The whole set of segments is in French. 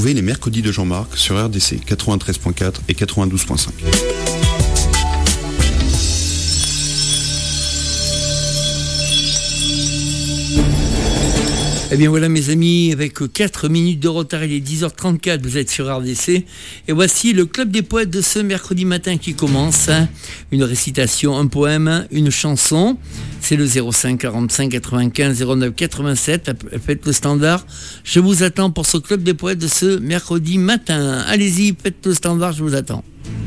Les mercredis de Jean-Marc sur RDC 93.4 et 92.5. Eh bien voilà mes amis, avec 4 minutes de retard, il est 10h34, vous êtes sur RDC. Et voici le Club des Poètes de ce mercredi matin qui commence. Une récitation, un poème, une chanson. C'est le 05 45 95 09 87. Faites le standard. Je vous attends pour ce Club des Poètes de ce mercredi matin. Allez-y, faites le standard, je vous attends.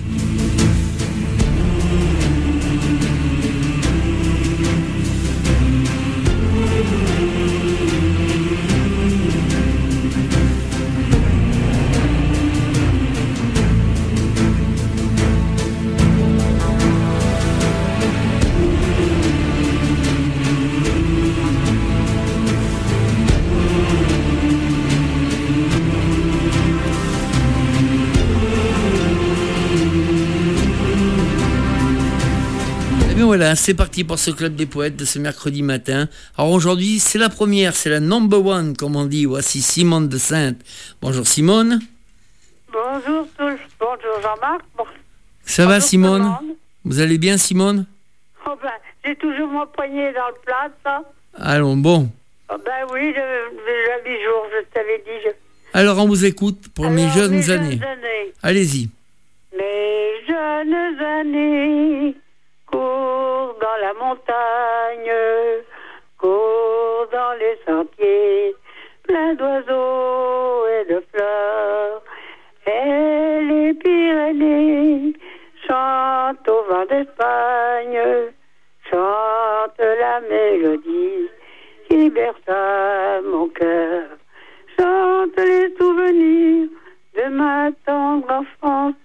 Voilà, c'est parti pour ce Club des Poètes de ce mercredi matin. Alors aujourd'hui, c'est la première, c'est la number one, comme on dit. Voici Simone de Sainte. Bonjour Simone. Bonjour tous, bonjour Jean-Marc. Ça va Simone? Vous allez bien Simone? Oh ben, j'ai toujours mon poignet dans le plat, ça. Allons, bon. Oh ben oui, déjà 8 jours, je t'avais dit. Alors on vous écoute pour mes jeunes années. Allez-y. Mes jeunes années cours dans la montagne, cours dans les sentiers, plein d'oiseaux et de fleurs. Et les Pyrénées chantent au vent d'Espagne, chantent la mélodie qui berce mon cœur. Chante les souvenirs de ma tendre enfance,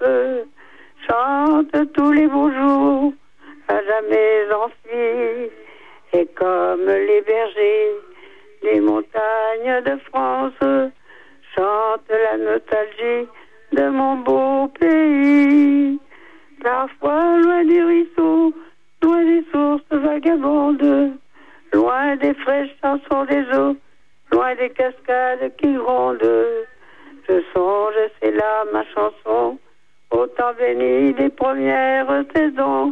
chante tous les beaux jours à jamais enfuis, et comme les bergers des montagnes de France, chante la nostalgie de mon beau pays. Parfois loin des ruisseaux, loin des sources vagabondes, loin des fraîches chansons des eaux, loin des cascades qui grondent, je songe, c'est là ma chanson, au temps béni des premières saisons.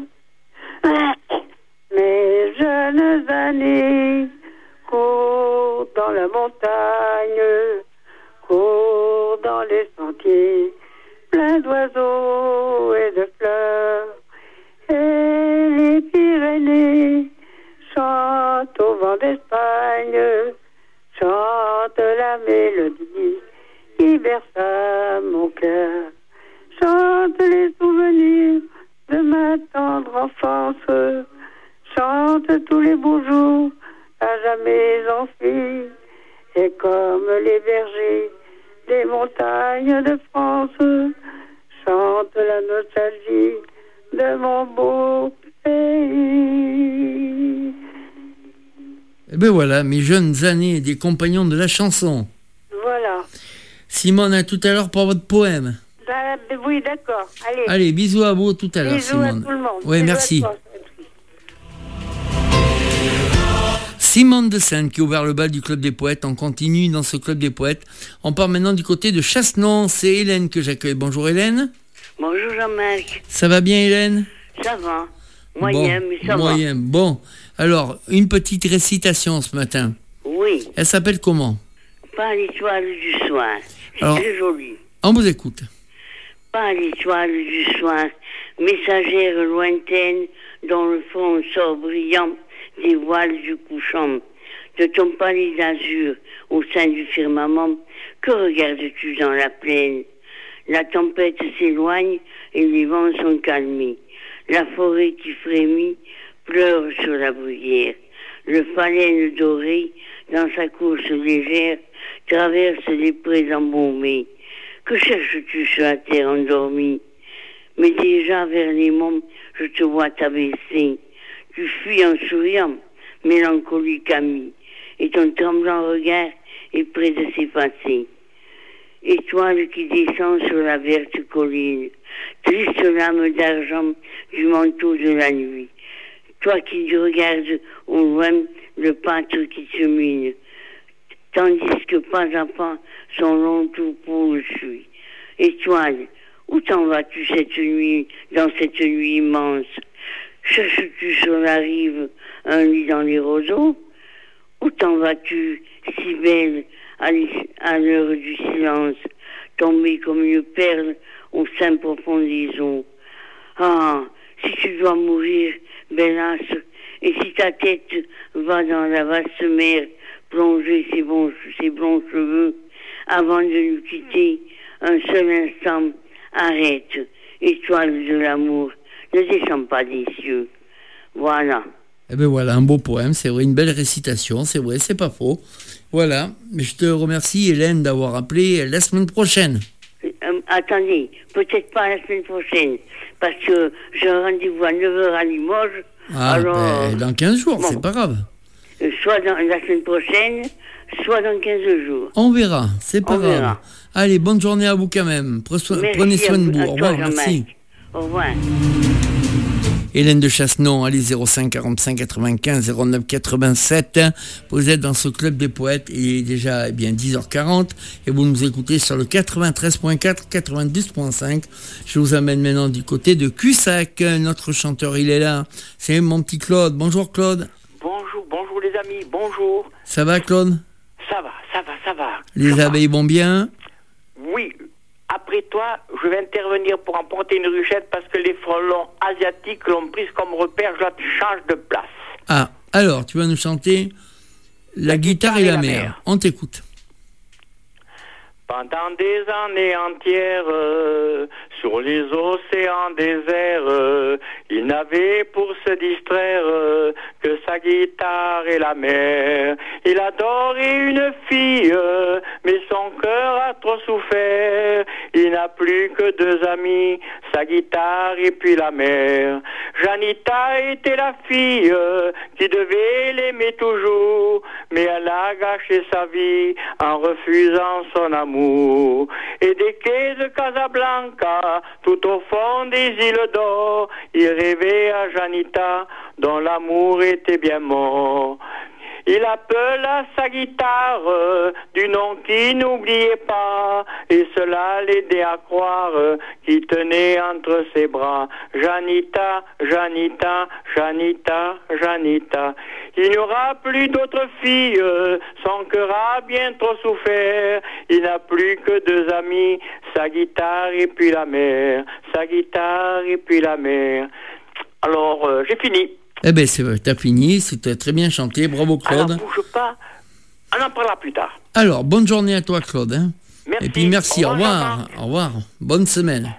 Mes jeunes années courent dans la montagne, courent dans les sentiers, plein d'oiseaux et de fleurs. Et les Pyrénées chantent au vent d'Espagne, chantent la mélodie qui berce mon cœur. Chante les souvenirs de ma tendre enfance, chante tous les beaux jours à jamais enfuis, et comme les bergers des montagnes de France, chante la nostalgie de mon beau pays. Et ben voilà, mes jeunes années des compagnons de la chanson. Voilà. Simone, à tout à l'heure pour votre poème. Oui, d'accord. Allez, bisous à vous tout à l'heure, Simone. Bisous à tout le monde. Oui, merci. Simone de Sainte qui a ouvert le bal du Club des Poètes. On continue dans ce Club des Poètes. On part maintenant du côté de Chassenon. C'est Hélène que j'accueille. Bonjour Hélène. Bonjour Jean-Marc. Ça va bien Hélène? Ça va. Moyen, mais ça va. Moyen. Bon. Alors, une petite récitation ce matin. Oui. Elle s'appelle comment? Pas l'étoile du soir. C'est très joli. On vous écoute. Pas l'étoile du soir, messagère lointaine, dont le front sort brillant des voiles du couchant. De ton palais d'azur au sein du firmament, que regardes-tu dans la plaine? La tempête s'éloigne et les vents sont calmés. La forêt qui frémit pleure sur la bruyère. Le phalène doré, dans sa course légère, traverse les prés embaumés. Que cherches-tu sur la terre endormie? Mais déjà vers les monts, je te vois t'abaisser. Tu fuis en souriant, mélancolique ami, et ton tremblant regard est près de s'effacer. Étoile qui descend sur la verte colline, triste lame d'argent du manteau de la nuit. Toi qui regardes au loin le pâtre qui se mine, tandis que pas à pas son long tour poursuit. Étoile, où t'en vas-tu cette nuit, dans cette nuit immense? Cherches-tu sur la rive un lit dans les roseaux? Où t'en vas-tu, si belle, à l'heure du silence, tombée comme une perle au sein profond des eaux? Ah, si tu dois mourir, bellasse, et si ta tête va dans la vaste mer plonger ses blonds cheveux, avant de nous quitter, un seul instant, arrête, étoile de l'amour, ne descends pas des cieux. Voilà. Eh bien voilà, un beau poème, c'est vrai, une belle récitation, c'est vrai, c'est pas faux. Voilà, mais je te remercie Hélène d'avoir appelé la semaine prochaine. Attendez, peut-être pas la semaine prochaine, parce que j'ai un rendez-vous à 9h à Limoges. Ah, alors, dans 15 jours, bon, c'est pas grave. Soit dans la semaine prochaine, soit dans 15 jours. On verra, c'est pas grave. Verra. Allez, bonne journée à vous quand même. Prenez soin de vous. Au revoir, merci. Au revoir. Hélène de Chassenon, allez 05 45 95 09 87. Vous êtes dans ce club des poètes, il est déjà 10h40 et vous nous écoutez sur le 93.4, 92.5. Je vous amène maintenant du côté de Cussac. Notre chanteur, il est là. C'est mon petit Claude. Bonjour Claude. Bonjour les amis, bonjour. Ça va Claude? Ça va. Les abeilles vont bien? Oui. Après toi, je vais intervenir pour emporter une ruchette parce que les frelons asiatiques l'ont prise comme repère, je change de place. Ah, alors, tu vas nous chanter La guitare et la mer. On t'écoute. Pendant des années entières, sur les océans déserts, il n'avait pour se distraire que sa guitare et la mer. Il adorait une fille, mais son cœur a trop souffert. Il n'a plus que deux amis, sa guitare et puis la mer. Janita était la fille qui devait l'aimer toujours, mais elle a gâché sa vie en refusant son amour. Et des quais de Casablanca, tout au fond des îles d'or, il rêvait à Janita, dont l'amour était bien mort. Il appela sa guitare du nom qui n'oubliait pas, et cela l'aidait à croire qu'il tenait entre ses bras. Janita, Janita, Janita, Janita. Il n'y aura plus d'autres filles, son cœur a bien trop souffert. Il n'a plus que deux amis, sa guitare et puis la mer. Sa guitare et puis la mer. Alors, j'ai fini. Eh bien, t'as fini, c'était très bien chanté, bravo Claude. Alors, bouge pas, on en parlera plus tard. Alors, bonne journée à toi Claude. Hein. Merci. Et puis merci, au revoir. Au revoir, bonne semaine.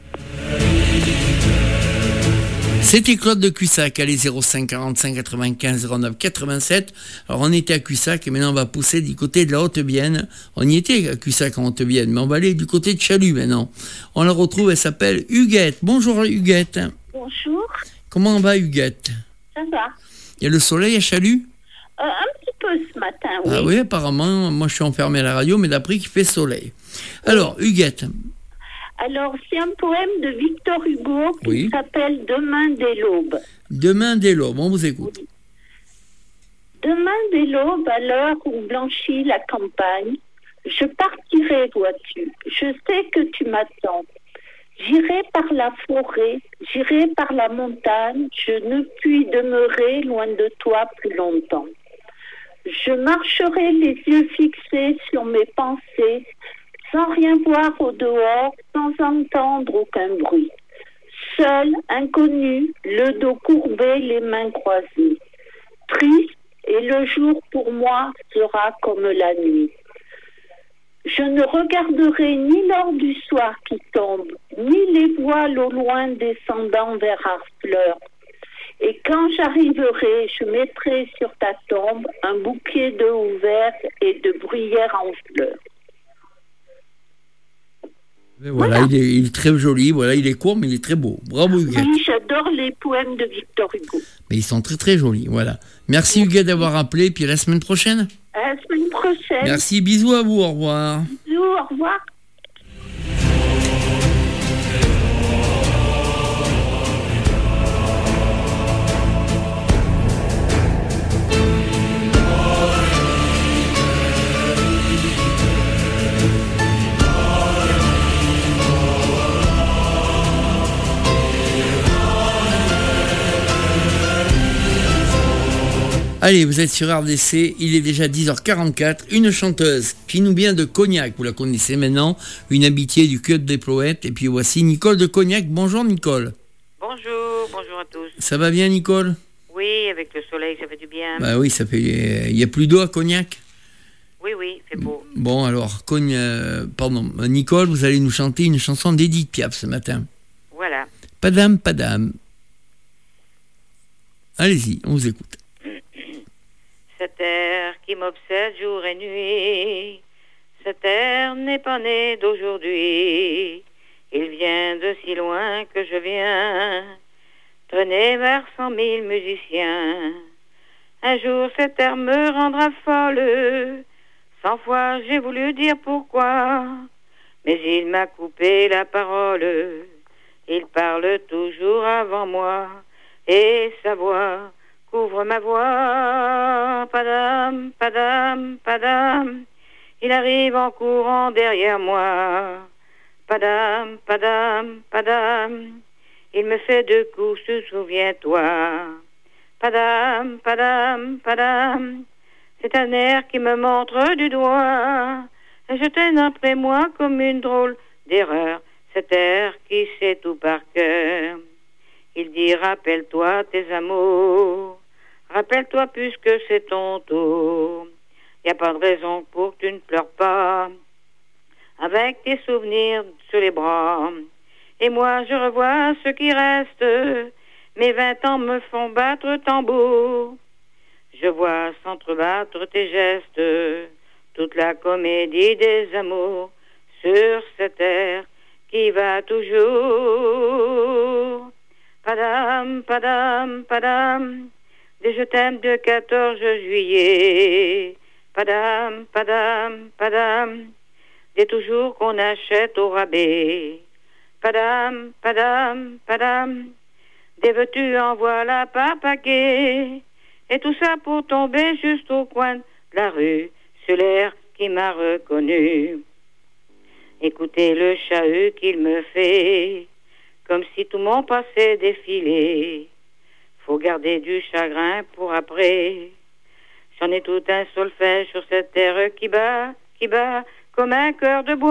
C'était Claude de Cussac, allez 05 45 95 09 87. Alors on était à Cussac et maintenant on va pousser du côté de la Haute-Vienne. On y était à Cussac en Haute-Vienne, mais on va aller du côté de Chalut maintenant. On la retrouve, elle s'appelle Huguette. Bonjour Huguette. Bonjour. Comment va Huguette? Ça va. Il y a le soleil à Chalut? Un petit peu ce matin, oui. Ah oui, apparemment, moi je suis enfermé à la radio, mais d'après qu'il fait soleil. Alors, Huguette. Alors, c'est un poème de Victor Hugo qui s'appelle Demain dès l'aube. Demain dès l'aube, on vous écoute. Oui. Demain dès l'aube, à l'heure où blanchit la campagne, je partirai, vois-tu. Je sais que tu m'attends. J'irai par la forêt, j'irai par la montagne, je ne puis demeurer loin de toi plus longtemps. Je marcherai les yeux fixés sur mes pensées, sans rien voir au dehors, sans entendre aucun bruit. Seul, inconnu, le dos courbé, les mains croisées. Triste, et le jour pour moi sera comme la nuit. Je ne regarderai ni l'or du soir qui tombe, ni les voiles au loin descendant vers Harfleur. Et quand j'arriverai, je mettrai sur ta tombe un bouquet d'œufs ouverts et de bruyères en fleurs. Voilà, il est très joli, voilà, il est court, mais il est très beau. Bravo Huguette. Oui, j'adore les poèmes de Victor Hugo. Mais ils sont très très jolis, voilà. Merci Huguette d'avoir appelé, puis à la semaine prochaine. À la semaine prochaine. Merci, bisous à vous, au revoir. Bisous, au revoir. Allez, vous êtes sur RDC, il est déjà 10h44. Une chanteuse qui nous vient de Cognac, vous la connaissez maintenant, une habituée du Club des Poètes. Et puis voici Nicole de Cognac. Bonjour Nicole. Bonjour à tous. Ça va bien Nicole? Oui, avec le soleil, ça fait du bien. Bah oui, ça fait. Il n'y a plus d'eau à Cognac? Oui, c'est beau. Bon, alors, Nicole, vous allez nous chanter une chanson d'Edith Piaf ce matin. Voilà. Padam, padam. Allez-y, on vous écoute. Cet air qui m'obsède jour et nuit, cet air n'est pas né d'aujourd'hui. Il vient de si loin que je viens traîner vers 100 000 musiciens. Un jour cet air me rendra folle, 100 fois j'ai voulu dire pourquoi, mais il m'a coupé la parole. Il parle toujours avant moi, et sa voix couvre ma voix. Padam, padam, padam, il arrive en courant derrière moi. Padam, padam, padam, il me fait 2 coups, souviens-toi. Padam, padam, padam, c'est un air qui me montre du doigt, et je traîne après moi comme une drôle d'erreur, cet air qui sait tout par cœur. Il dit rappelle-toi tes amours, rappelle-toi puisque c'est ton tour. Y a pas de raison pour que tu ne pleures pas, avec tes souvenirs sur les bras. Et moi je revois ce qui reste, mes 20 ans me font battre tambour. Je vois s'entrebattre tes gestes, toute la comédie des amours, sur cette terre qui va toujours. Padam, padam, padam, des je t'aime de 14 juillet. Padam, padam, padam, des toujours qu'on achète au rabais. Padam, padam, padam, des veux-tu en voilà par paquet. Et tout ça pour tomber juste au coin de la rue, sur l'air qui m'a reconnu. Écoutez le chahut qu'il me fait, comme si tout mon passé défilait. Faut garder du chagrin pour après. J'en ai tout un solfège sur cette terre qui bat, comme un cœur de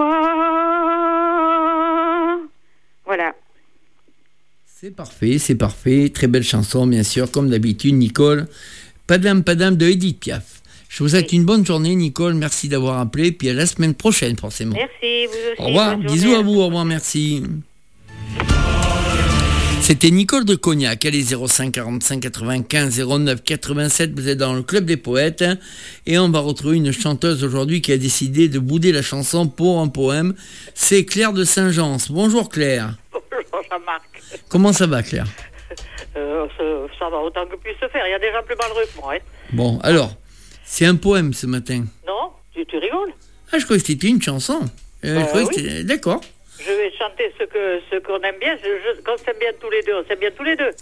bois. Voilà. C'est parfait. Très belle chanson, bien sûr, comme d'habitude, Nicole. Padam, padam de Edith Piaf. Je vous souhaite une bonne journée, Nicole. Merci d'avoir appelé. Puis à la semaine prochaine, forcément. Merci, vous aussi. Au revoir. Bisous à vous. Au revoir, merci. C'était Nicole de Cognac. Elle est 05 45 95 09 87. Vous êtes dans le Club des Poètes. Et on va retrouver une chanteuse aujourd'hui qui a décidé de bouder la chanson pour un poème. C'est Claire de Saint-Gence. Bonjour Claire. Bonjour Jean-Marc. Comment ça va Claire? Ça va autant que puisse se faire. Il y a déjà plus malheureux que moi. Hein. Bon, alors, c'est un poème ce matin. Non, tu rigoles. Ah, je croyais que c'était une chanson. Oui. D'accord. Je vais chanter ce qu'on aime bien. Qu'on s'aime bien tous les deux. On s'aime bien tous les deux.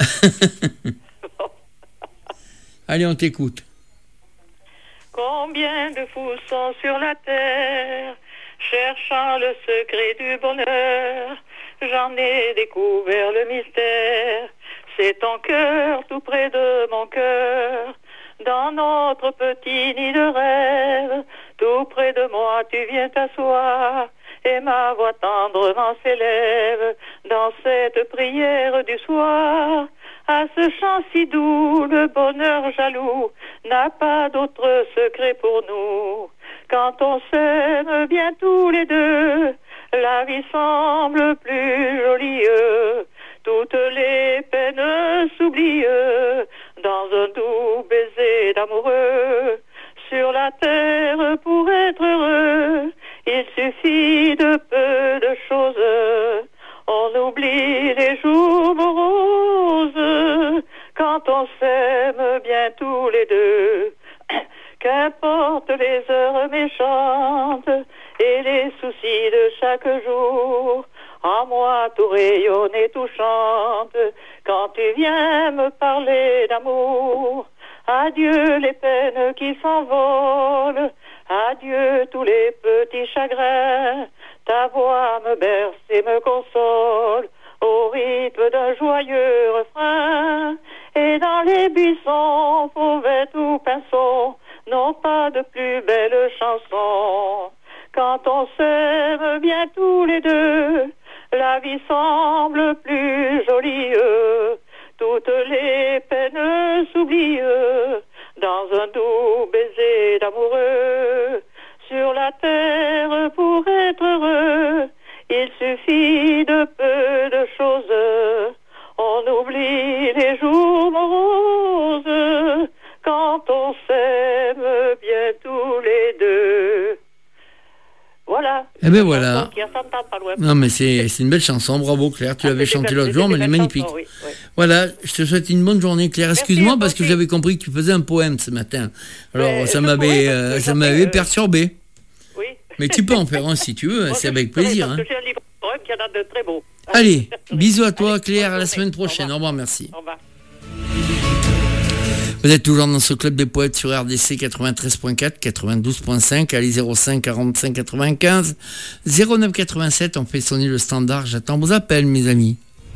Allez, on t'écoute. Combien de fous sont sur la terre, cherchant le secret du bonheur. J'en ai découvert le mystère. C'est ton cœur tout près de mon cœur. Dans notre petit nid de rêve, tout près de moi tu viens t'asseoir, et ma voix tendrement s'élève dans cette prière du soir. À ce chant si doux, le bonheur jaloux n'a pas d'autre secret pour nous. Quand on s'aime bien tous les deux, la vie semble plus jolie. Toutes les peines s'oublient dans un doux baiser d'amoureux. Sur la terre, pour être heureux, il suffit de peu de choses. On oublie les jours moroses quand on s'aime bien tous les deux. Qu'importe les heures méchantes et les soucis de chaque jour, en moi tout rayonne et tout chante quand tu viens me parler d'amour. Adieu les peines qui s'envolent, adieu tous les petits chagrins. Ta voix me berce et me console au rythme d'un joyeux refrain. Et dans les buissons, fauvette ou pinson, n'ont pas de plus belle chanson. Quand on s'aime bien tous les deux, la vie semble plus jolie. Toutes les peines s'oublient dans un doux baiser d'amoureux. Sur la terre, pour être heureux, il suffit de peu de choses. On oublie les jours moroses quand on s'aime bien tous les deux. Voilà. Eh ben voilà. Qui a 100 ans, pas loin. Non mais c'est une belle chanson, bravo Claire, tu l'avais chantée l'autre jour, mais elle est magnifique. Chanson, oui. Voilà, je te souhaite une bonne journée Claire. Excuse-moi parce que j'avais compris que tu faisais un poème ce matin. Alors ça m'avait perturbé. Oui. Mais tu peux en faire un si tu veux, c'est avec plaisir. Parce que j'ai un livre qui en a de très beaux. Allez, bisous à toi Claire, à la semaine prochaine. Au revoir, merci. Au revoir. Vous êtes toujours dans ce club des poètes sur RDC 93.4, 92.5, allez 05 45 95 09 87, on fait sonner le standard, j'attends vos appels mes amis.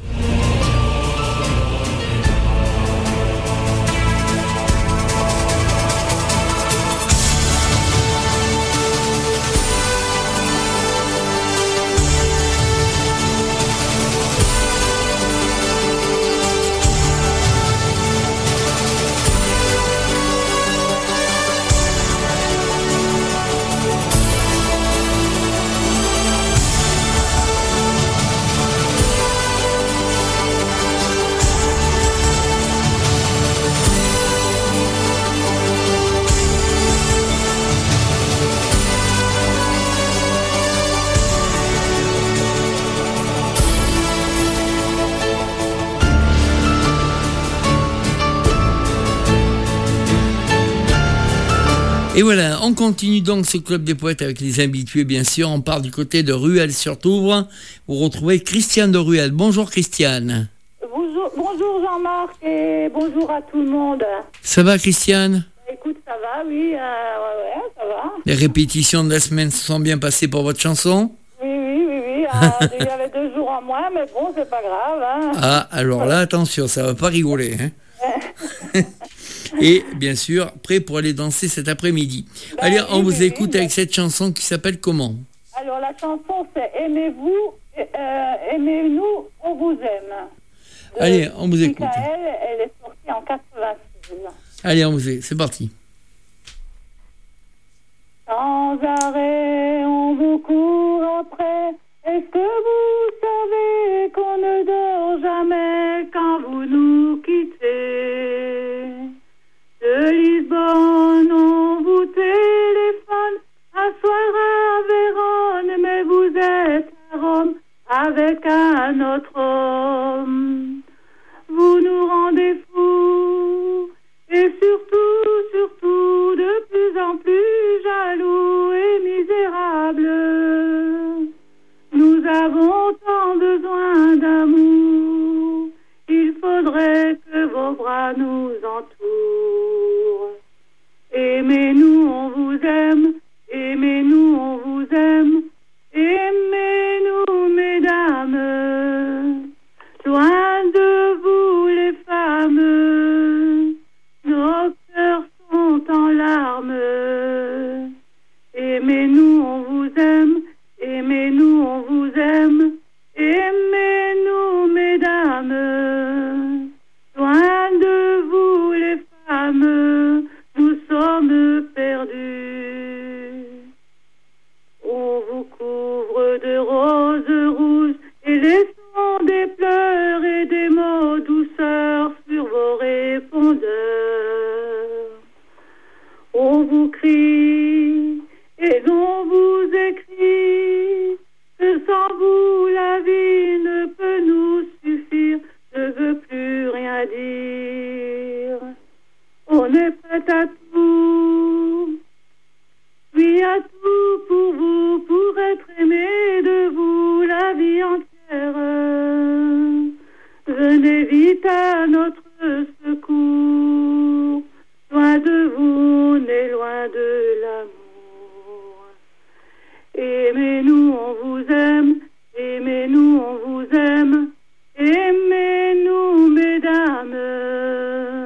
Et voilà, on continue donc ce club des poètes avec les habitués, bien sûr. On part du côté de Ruelle-sur-Touvre. Vous retrouvez Christiane de Ruelle. Bonjour Christiane. Bonjour Jean-Marc et bonjour à tout le monde. Ça va Christiane ? Écoute, ça va, oui, ça va. Les répétitions de la semaine se sont bien passées pour votre chanson ? Oui. Il y avait 2 jours en moins, mais bon, c'est pas grave. Hein. Ah, alors là, attention, ça va pas rigoler. Hein. Et bien sûr, prêt pour aller danser cet après-midi. Allez, on vous écoute avec cette chanson qui s'appelle comment ? Alors la chanson c'est Aimez-vous, aimez-nous, on vous aime. Allez, on vous écoute. Michael, elle est sortie en 86. Allez, on vous écoute, c'est parti. Sans arrêt, on vous court après. Est-ce que vous savez qu'on ne dort jamais quand vous nous quittez ? De Lisbonne, on vous téléphone, un soir à Vérone, mais vous êtes à Rome avec un autre homme. Vous nous rendez fous, et surtout, de plus en plus jaloux et misérables. Nous avons tant besoin d'amour, il faudrait que vos bras nous entourent. Aimez-nous, on vous aime, aimez-nous, on vous aime, aimez-nous, mesdames. Loin de vous, les femmes, nos cœurs sont en larmes. Aimez-nous, on vous aime, aimez-nous, on vous aime, aimez-nous, mesdames. Loin de vous, les femmes, nous sommes perdus. On vous couvre de roses rouges et laissons des pleurs et des mots douceurs sur vos répondeurs. On vous crie et l'on vous écrit que sans vous la vie ne peut nous suffire. Je veux plus rien dire. On est prêt à tout, oui à tout pour vous, pour être aimé de vous la vie entière. Venez vite à notre secours, loin de vous, on est loin de l'amour. Aimez-nous, on vous aime, aimez-nous, on vous aime, aimez-nous, mesdames.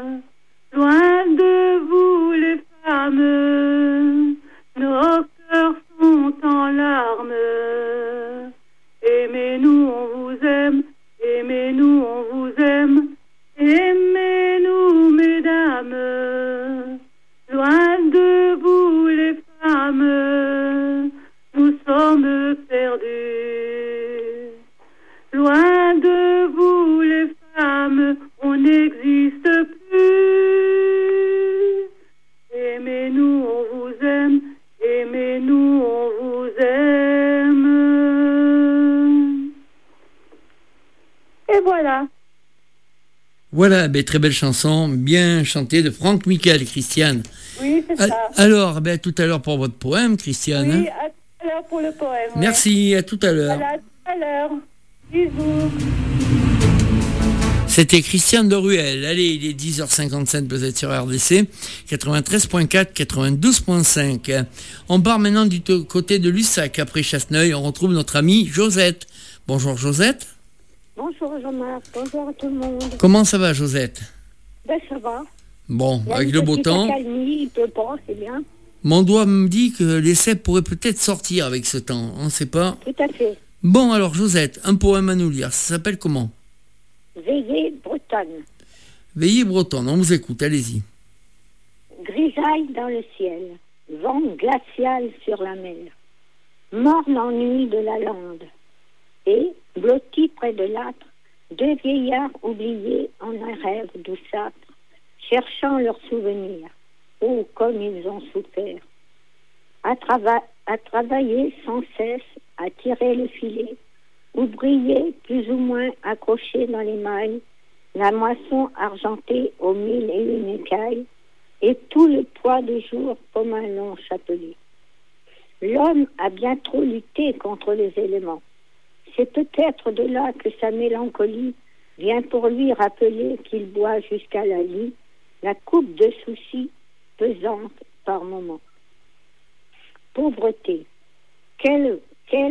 voilà. Voilà, très belle chanson, bien chantée de Franck Michael, Christiane. Oui, c'est ça. Alors, à tout à l'heure pour votre poème, Christiane. Oui, à tout à l'heure pour le poème. Merci, à tout à l'heure. Voilà, à tout à l'heure. Bisous. C'était Christiane de Ruel. Allez, il est 10h57, vous êtes sur RDC, 93.4, 92.5. On part maintenant du côté de Lussac. Après Chasseneuil, on retrouve notre amie Josette. Bonjour Josette. Bonjour Jean-Marc, bonjour à tout le monde. Comment ça va Josette? Ça va. Bon, avec le beau temps. Accalmie, il peut pas, c'est bien. Mon doigt me dit que les cèpes pourraient peut-être sortir avec ce temps, on ne sait pas. Tout à fait. Bon alors Josette, un poème à nous lire, ça s'appelle comment? Veillée bretonne. Veillée bretonne, on vous écoute, allez-y. Grisaille dans le ciel, vent glacial sur la mer, morne ennui de la lande, et, blottis près de l'âtre, deux vieillards oubliés en un rêve douceâtre, cherchant leurs souvenirs. Oh, comme ils ont souffert. À travailler sans cesse, à tirer le filet, où brillait plus ou moins accroché dans les mailles, la moisson argentée aux 1001 écailles, et tout le poids du jour comme un long chapelet. L'homme a bien trop lutté contre les éléments. C'est peut-être de là que sa mélancolie vient pour lui rappeler qu'il boit jusqu'à la lie la coupe de soucis pesante par moments. Pauvreté, quelle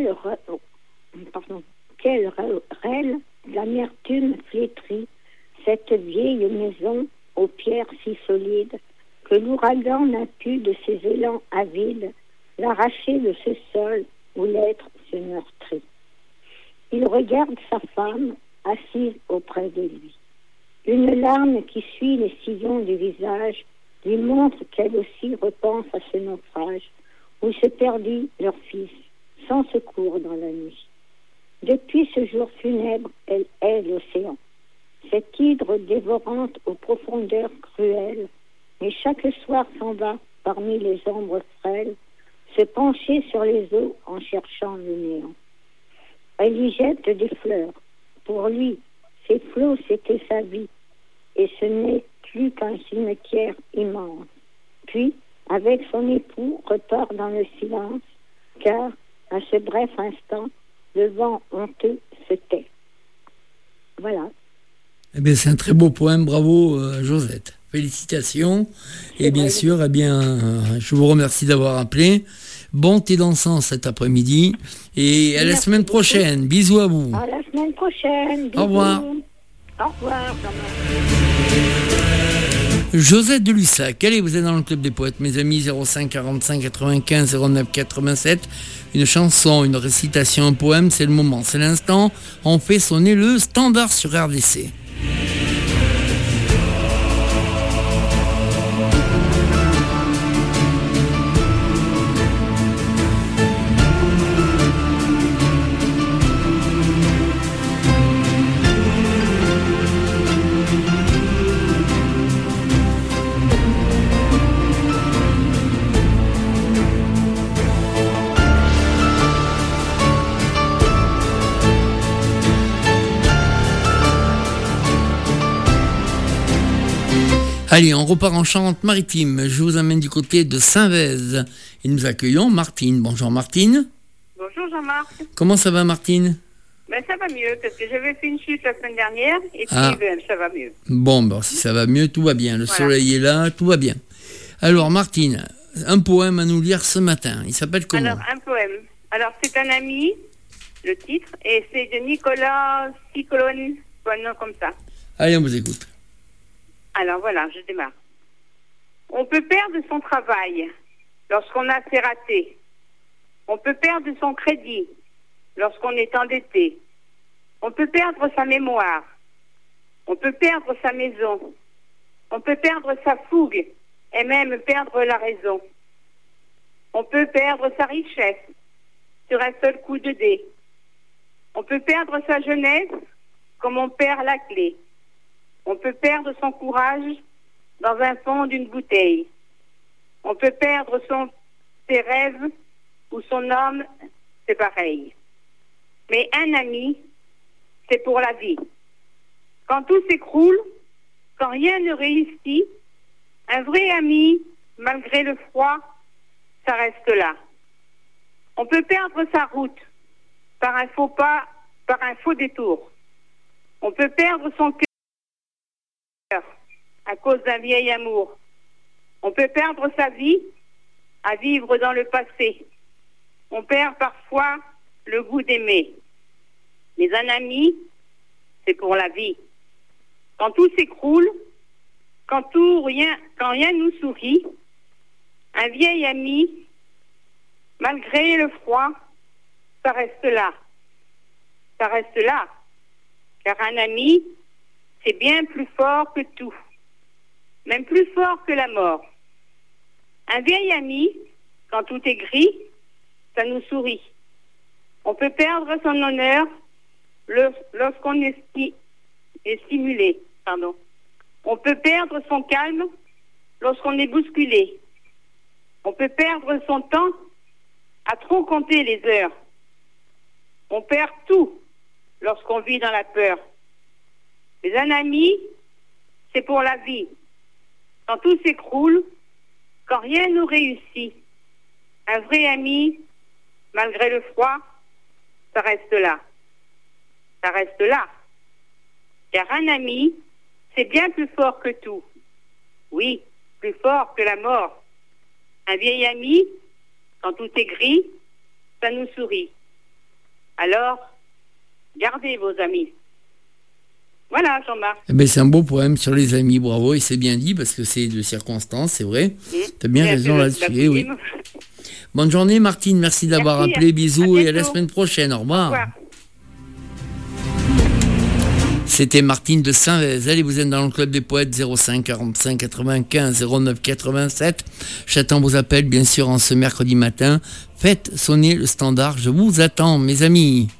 rêle d'amertume flétrie cette vieille maison aux pierres si solides que l'ouragan n'a pu de ses élans avides l'arracher de ce sol où l'être se meurtrit. Il regarde sa femme assise auprès de lui. Une larme qui suit les sillons du visage lui montre qu'elle aussi repense à ce naufrage où se perdit leur fils, sans secours dans la nuit. Depuis ce jour funèbre, elle est l'océan, cette hydre dévorante aux profondeurs cruelles, mais chaque soir s'en va parmi les ombres frêles, se pencher sur les eaux en cherchant le néant. Elle y jette des fleurs. Pour lui, ces flots, c'était sa vie, et ce n'est plus qu'un cimetière immense. Puis, avec son époux, repart dans le silence, car, à ce bref instant, le vent honteux se tait. Voilà. Eh bien, c'est un très beau poème, bravo Josette. Félicitations. Et bien sûr, je vous remercie d'avoir appelé. Bon thé dansant cet après-midi. Et à la semaine prochaine. Bisous à vous. À la semaine prochaine. Bisous. Au revoir. Au revoir. Josette de Lussac. Allez, vous êtes dans le Club des Poètes, mes amis. 05 45 95 09 87. Une chanson, une récitation, un poème, c'est le moment, c'est l'instant. On fait sonner le standard sur RDC. Allez, on repart en Charente-Maritime. Je vous amène du côté de Saint-Vez. Et nous accueillons Martine. Bonjour Martine. Bonjour Jean-Marc. Comment ça va Martine? Ben ça va mieux, parce que j'avais fait une chute la semaine dernière, et puis ça va mieux. Bon, si ça va mieux, tout va bien. Le soleil est là, tout va bien. Alors Martine, un poème à nous lire ce matin. Il s'appelle comment? Alors, un poème. Alors, c'est un ami, le titre, et c'est de Nicolas Cicolone, un nom comme ça. Allez, on vous écoute. Alors voilà, je démarre. On peut perdre son travail lorsqu'on a fait rater. On peut perdre son crédit lorsqu'on est endetté. On peut perdre sa mémoire. On peut perdre sa maison. On peut perdre sa fougue et même perdre la raison. On peut perdre sa richesse sur un seul coup de dé. On peut perdre sa jeunesse comme on perd la clé. On peut perdre son courage dans un fond d'une bouteille. On peut perdre ses rêves ou son homme, c'est pareil. Mais un ami, c'est pour la vie. quand tout s'écroule, quand rien ne réussit, un vrai ami, malgré le froid, ça reste là. On peut perdre sa route par un faux pas, par un faux détour. On peut perdre son cœur à cause d'un vieil amour. On peut perdre sa vie à vivre dans le passé. On perd parfois le goût d'aimer. Mais un ami, c'est pour la vie. Quand tout s'écroule, quand rien nous sourit, un vieil ami, malgré le froid, ça reste là. Ça reste là. Car un ami, c'est bien plus fort que tout. Même plus fort que la mort. Un vieil ami, quand tout est gris, ça nous sourit. On peut perdre son honneur lorsqu'on est stimulé. On peut perdre son calme lorsqu'on est bousculé. On peut perdre son temps à trop compter les heures. On perd tout lorsqu'on vit dans la peur. Mais un ami, c'est pour la vie. Quand tout s'écroule, quand rien nous réussit, un vrai ami, malgré le froid, ça reste là. Ça reste là. Car un ami, c'est bien plus fort que tout. Oui, plus fort que la mort. Un vieil ami, quand tout est gris, ça nous sourit. Alors, gardez vos amis. Voilà, Jean-Marc. Eh ben, c'est un beau poème sur les amis, bravo, et c'est bien dit parce que c'est de circonstance, c'est vrai. T'as bien raison là-dessus, oui. Bonne journée, Martine, merci d'avoir appelé, bisous et à la semaine prochaine, au revoir. Au revoir. C'était Martine de Saint-Vez. Allez, vous êtes dans le club des poètes 05 45 95 09 87. J'attends vos appels, bien sûr, en ce mercredi matin. Faites sonner le standard. Je vous attends, mes amis.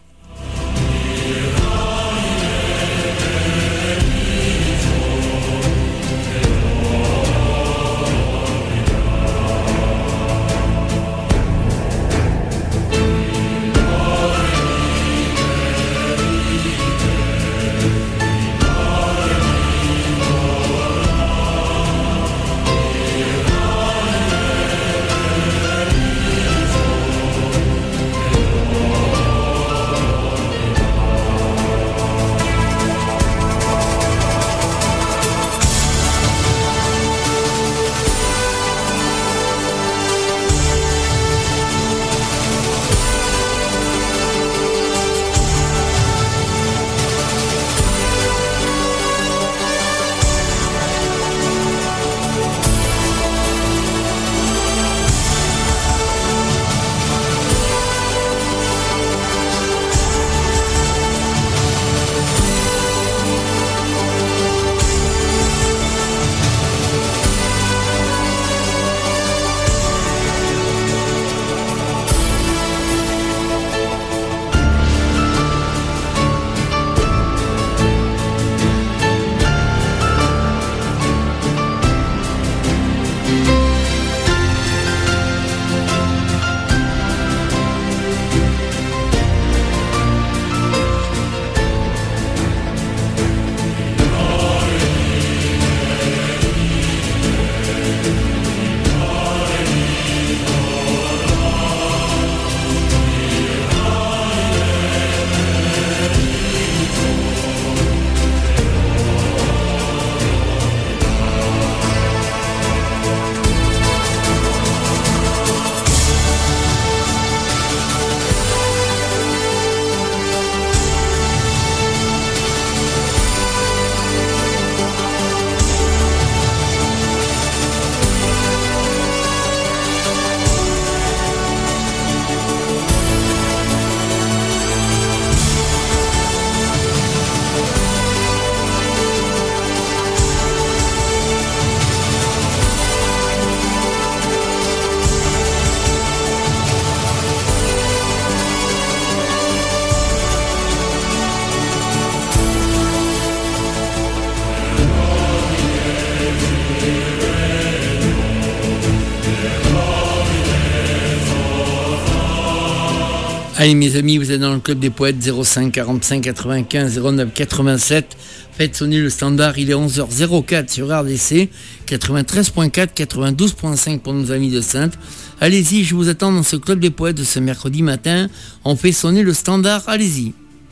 Allez mes amis, vous êtes dans le Club des Poètes, 05 45 95 09 87. Faites sonner le standard, il est 11h04 sur RDC, 93.4, 92.5 pour nos amis de Saintes. Allez-y, je vous attends dans ce Club des Poètes de ce mercredi matin. On fait sonner le standard, allez-y.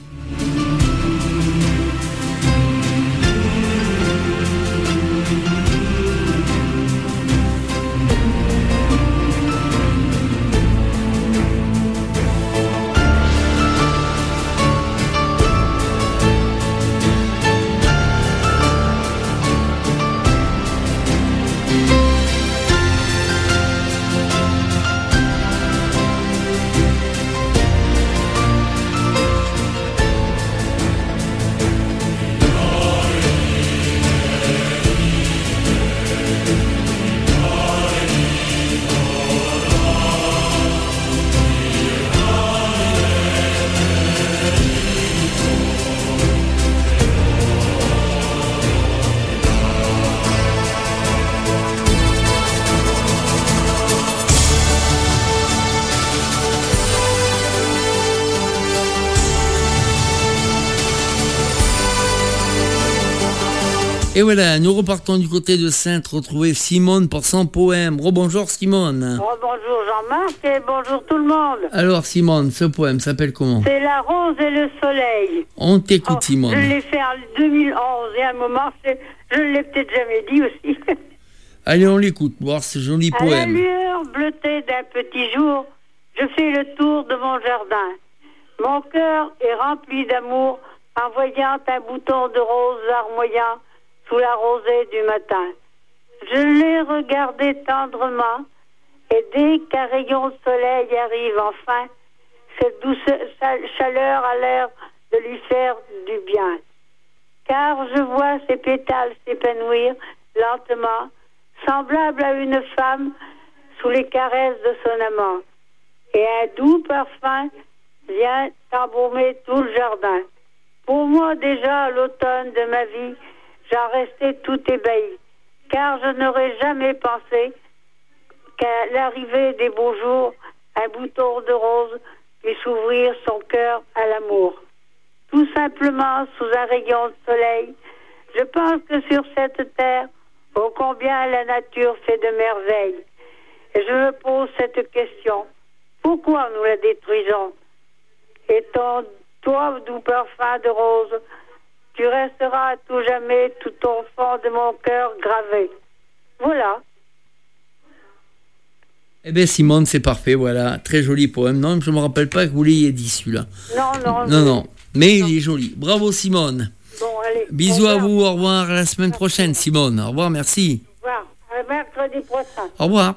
Et voilà, nous repartons du côté de Saintes, retrouver Simone pour son poème. Rebonjour Simone. Bonjour Jean-Marc et bonjour tout le monde. Alors Simone, ce poème s'appelle comment? C'est La rose et le soleil. On t'écoute Simone. Je l'ai fait en 2011 et à un moment, je ne l'ai peut-être jamais dit aussi. Allez, on l'écoute, voir ce joli poème. À la lueur bleutée d'un petit jour, je fais le tour de mon jardin. Mon cœur est rempli d'amour en voyant un bouton de rose larmoyant sous la rosée du matin. Je l'ai regardé tendrement et dès qu'un rayon de soleil arrive enfin, cette douce chaleur a l'air de lui faire du bien. Car je vois ses pétales s'épanouir lentement, semblable à une femme sous les caresses de son amant. Et un doux parfum vient embaumer tout le jardin. Pour moi déjà, à l'automne de ma vie, j'en restais tout ébahi, car je n'aurais jamais pensé qu'à l'arrivée des beaux jours, un bouton de rose puisse ouvrir son cœur à l'amour. Tout simplement sous un rayon de soleil, je pense que sur cette terre, ô combien la nature fait de merveilles. Et je me pose cette question, pourquoi nous la détruisons? Et toi, doux parfum de rose, tu resteras à tout jamais tout au fond de mon cœur gravé. Voilà. Eh bien Simone, c'est parfait, voilà. Très joli poème. Non, je ne me rappelle pas que vous l'ayez dit celui-là. Non. Mais il est joli. Bravo Simone. Bon, allez. Bisous à vous, au revoir à la semaine prochaine Simone. Au revoir, merci. Au revoir. À mercredi prochain. Au revoir.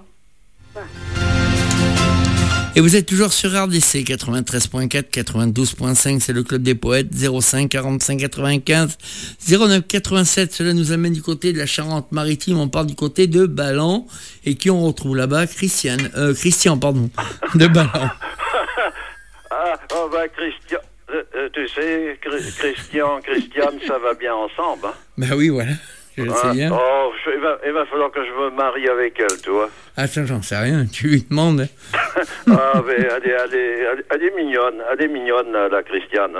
Et vous êtes toujours sur RDC 93.4, 92.5, c'est le Club des Poètes, 05 45 95 09 87. Cela nous amène du côté de la Charente-Maritime, on part du côté de Ballon. Et qui on retrouve là-bas? Christian, de Ballon. Christian, tu sais, Christiane, ça va bien ensemble. Hein? Ben oui, voilà. Je le sais bien. Il va falloir que je me marie avec elle, tu vois. Attends, j'en sais rien, tu lui demandes. Mais elle est mignonne, la Christiane.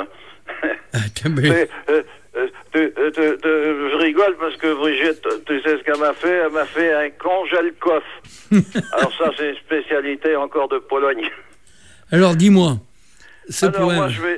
Je rigole parce que Brigitte, tu sais ce qu'elle m'a fait? Elle m'a fait un congèle-coffre. Alors ça, c'est une spécialité encore de Pologne. Alors, dis-moi, poème... moi, je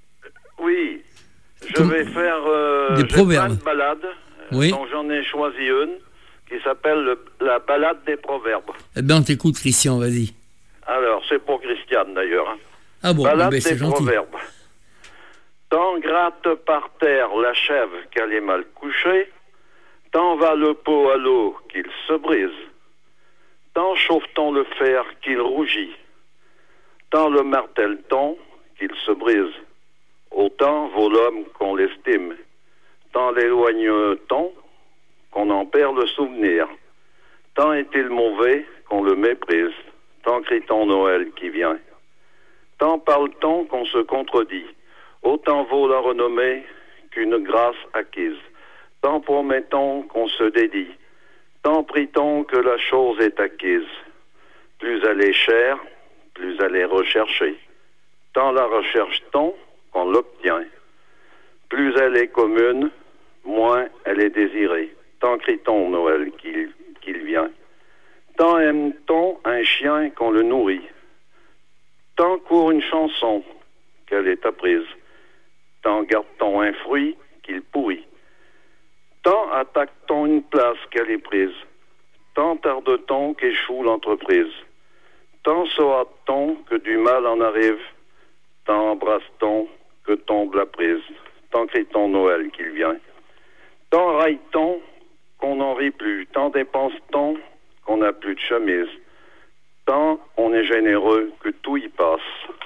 vais faire des proverbes. Plein de balades. Oui. Donc j'en ai choisi une qui s'appelle la balade des proverbes. Eh bien, on t'écoute, Christian, vas-y. Alors, c'est pour Christiane, d'ailleurs. Hein. Ah bon, balade c'est des gentil. proverbes. Tant gratte par terre la chèvre qu'elle est mal couchée, tant va le pot à l'eau qu'il se brise, tant chauffe-t-on le fer qu'il rougit, tant le martèle-t-on qu'il se brise, autant vaut l'homme qu'on l'estime. Tant l'éloigne-t-on qu'on en perd le souvenir. Tant est-il mauvais qu'on le méprise. Tant crie-t-on Noël qui vient. Tant parle-t-on qu'on se contredit. Autant vaut la renommée qu'une grâce acquise. Tant promet-on qu'on se dédie. Tant prie-t-on que la chose est acquise. Plus elle est chère, plus elle est recherchée. Tant la recherche-t-on qu'on l'obtient. Plus elle est commune, moins elle est désirée. Tant crie-t-on Noël qu'il vient. Tant aime-t-on un chien qu'on le nourrit. Tant court une chanson qu'elle est apprise. Tant garde-t-on un fruit qu'il pourrit. Tant attaque-t-on une place qu'elle est prise. Tant tarde-t-on qu'échoue l'entreprise. Tant se hâte-t-on que du mal en arrive. Tant embrasse-t-on que tombe la prise. Tant crie-t-on Noël qu'il vient. Tant raille-t-on qu'on n'en rit plus. Tant dépense-t-on qu'on n'a plus de chemise. Tant on est généreux que tout y passe.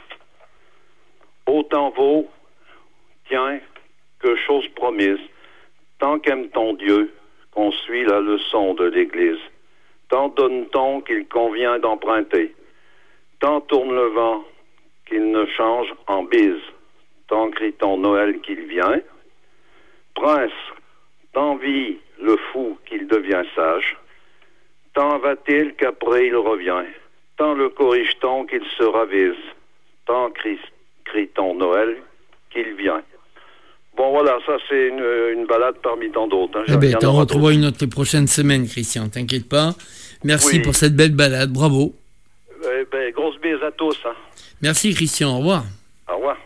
Autant vaut, tiens, que chose promise. Tant qu'aime ton Dieu qu'on suit la leçon de l'Église. Tant donne-t-on qu'il convient d'emprunter. Tant tourne le vent qu'il ne change en bise. Tant crie-t-on Noël qu'il vient. Prince, tant vit le fou qu'il devient sage. Tant va-t-il qu'après il revient. Tant le corrige-t-on qu'il se ravise. Tant crie-t-on Noël qu'il vient. Bon voilà, ça c'est une balade parmi tant d'autres. Eh bien, t'en retrouveras une autre les prochaines semaines, Christian, t'inquiète pas. Merci pour cette belle balade, bravo. Grosse bise à tous. Hein. Merci Christian, au revoir. Au revoir.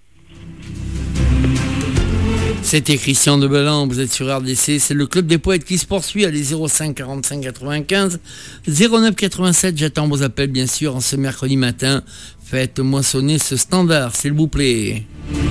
C'était Christian de Bellan, vous êtes sur RDC, c'est le Club des Poètes qui se poursuit, allez 05 45 95 09 87, j'attends vos appels bien sûr en ce mercredi matin, faites-moi sonner ce standard s'il vous plaît.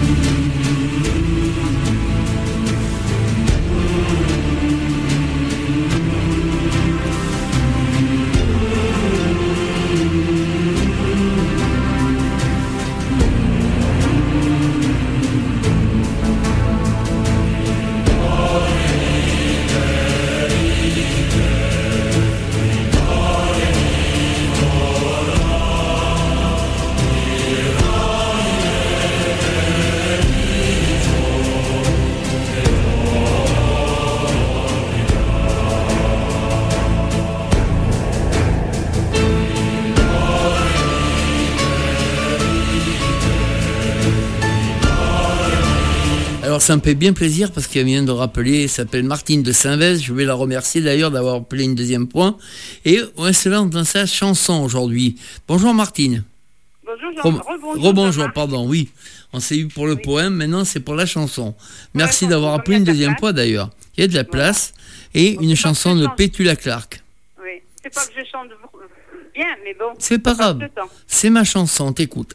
Ça me fait bien plaisir parce qu'elle vient de rappeler, elle s'appelle Martine de Saint-Vez, je vais la remercier d'ailleurs d'avoir appelé une deuxième fois, et on se lance dans sa chanson aujourd'hui. Bonjour Martine. Bonjour Jean. Rebonjour, pardon, oui. On s'est eu pour le poème, maintenant c'est pour la chanson. Merci d'avoir appelé une deuxième fois d'ailleurs. Il y a de la place, et une chanson de Petula Clark. Oui, c'est pas que je chante bien, mais bon. C'est pas grave, c'est ma chanson, t'écoutes.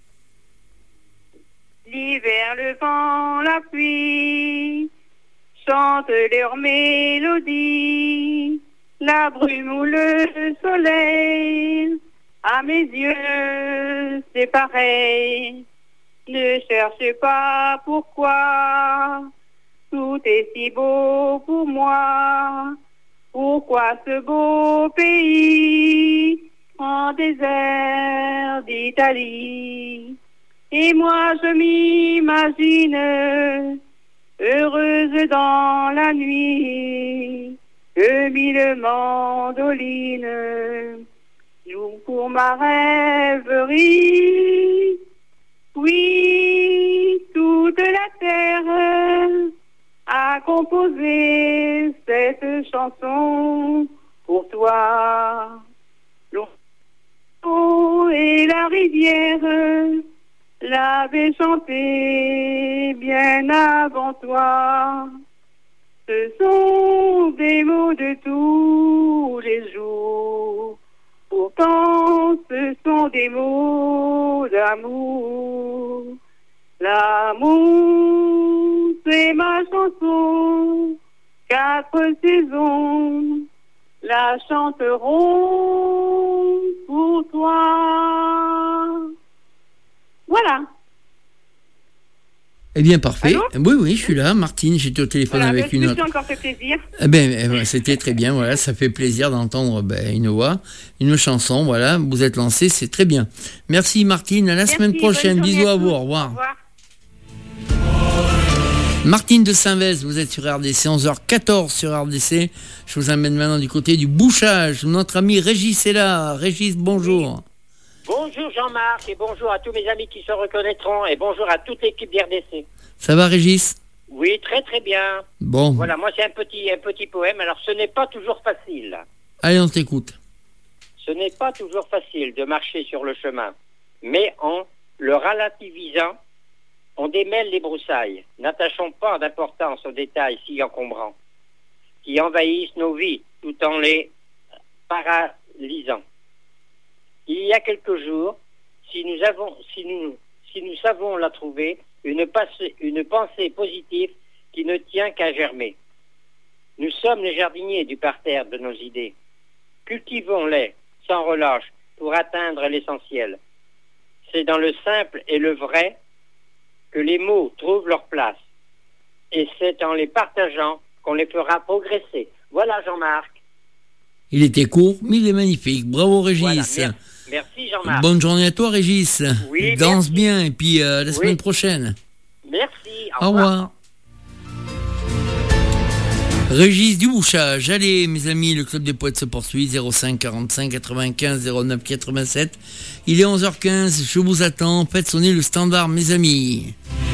L'hiver, le vent, la pluie chantent leur mélodie. La brume ou le soleil, à mes yeux, c'est pareil. Ne cherche pas pourquoi, tout est si beau pour moi. Pourquoi ce beau pays en désert d'Italie? Et moi je m'imagine heureuse dans la nuit que mille mandolines jouent pour ma rêverie. Oui, toute la terre a composé cette chanson pour toi. L'eau et la rivière l'avait chanté bien avant toi. Ce sont des mots de tous les jours. Pourtant, ce sont des mots d'amour. L'amour, c'est ma chanson. 4 saisons la chanteront pour toi. Voilà. Eh bien, parfait. Allô ? Oui, je suis là. Martine, j'étais au téléphone avec une autre. Ça encore fait plaisir. C'était très bien. Voilà, ça fait plaisir d'entendre une voix, une chanson. Voilà, vous êtes lancé, c'est très bien. Merci Martine. À la semaine prochaine. Bisous à vous. Au revoir. Martine de Saint-Vez, vous êtes sur RDC, 11h14 sur RDC. Je vous amène maintenant du côté du bouchage. Notre ami Régis est là. Régis, bonjour. Bonjour Jean-Marc et bonjour à tous mes amis qui se reconnaîtront et bonjour à toute l'équipe d'RDC. Ça va, Régis? Oui, très très bien. Bon. Voilà, moi c'est un petit poème. Alors ce n'est pas toujours facile. Allez, on t'écoute. Ce n'est pas toujours facile de marcher sur le chemin, mais en le relativisant, on démêle les broussailles. N'attachons pas d'importance aux détails si encombrants qui envahissent nos vies tout en les paralysant. Il y a quelques jours, si nous savons la trouver, une pensée positive qui ne tient qu'à germer. Nous sommes les jardiniers du parterre de nos idées. Cultivons-les sans relâche pour atteindre l'essentiel. C'est dans le simple et le vrai que les mots trouvent leur place. Et c'est en les partageant qu'on les fera progresser. Voilà Jean-Marc. Il était court, mais il est magnifique. Bravo Régis. Voilà, merci Jean-Marc. Bonne journée à toi Régis. Oui, danse merci. bien et puis la semaine prochaine. Merci. Au revoir. Régis Dubouchage. Allez mes amis, le Club des Poètes se poursuit. 05 45 95 09 87. Il est 11h15, je vous attends. Faites sonner le standard mes amis.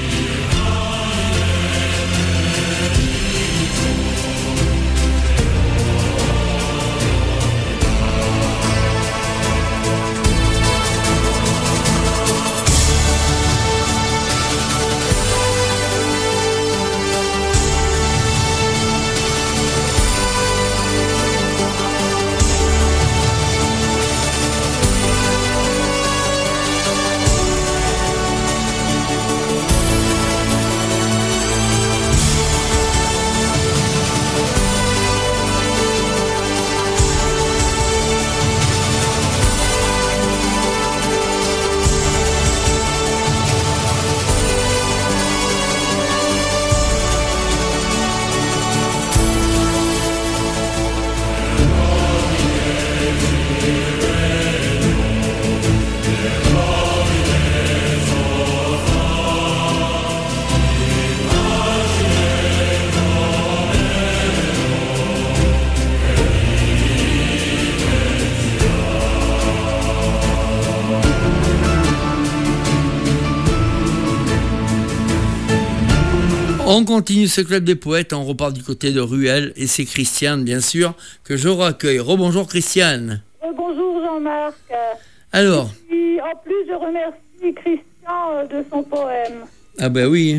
On continue ce Club des Poètes, on repart du côté de Ruelle et c'est Christiane bien sûr que je recueille. Rebonjour Christiane. Bonjour Jean-Marc. Alors. Et en plus je remercie Christian de son poème. Ah ben oui.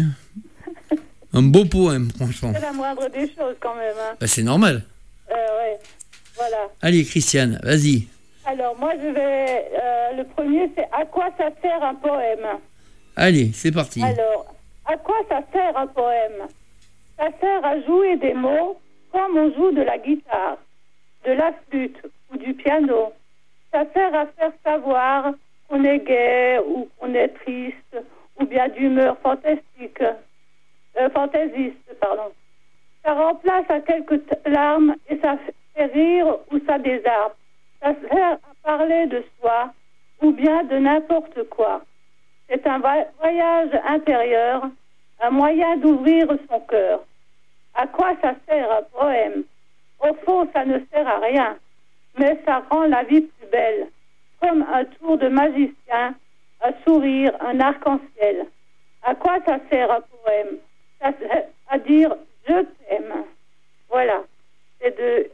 Un beau poème franchement. C'est la moindre des choses quand même. Hein. Ben, c'est normal. Ouais, voilà. Allez Christiane, vas-y. Alors moi je vais, le premier c'est à quoi ça sert un poème. Allez, c'est parti. Alors, à quoi ça sert un poème? Ça sert à jouer des mots comme on joue de la guitare, de la flûte ou du piano. Ça sert à faire savoir qu'on est gai ou qu'on est triste ou bien d'humeur fantaisiste. Ça remplace à quelques larmes et ça fait rire ou ça désarme. Ça sert à parler de soi ou bien de n'importe quoi. C'est un voyage intérieur, un moyen d'ouvrir son cœur. À quoi ça sert un poème? Au fond, ça ne sert à rien, mais ça rend la vie plus belle, comme un tour de magicien, un sourire, un arc-en-ciel. À quoi ça sert un poème? Ça sert à dire « je t'aime ». Voilà, c'est de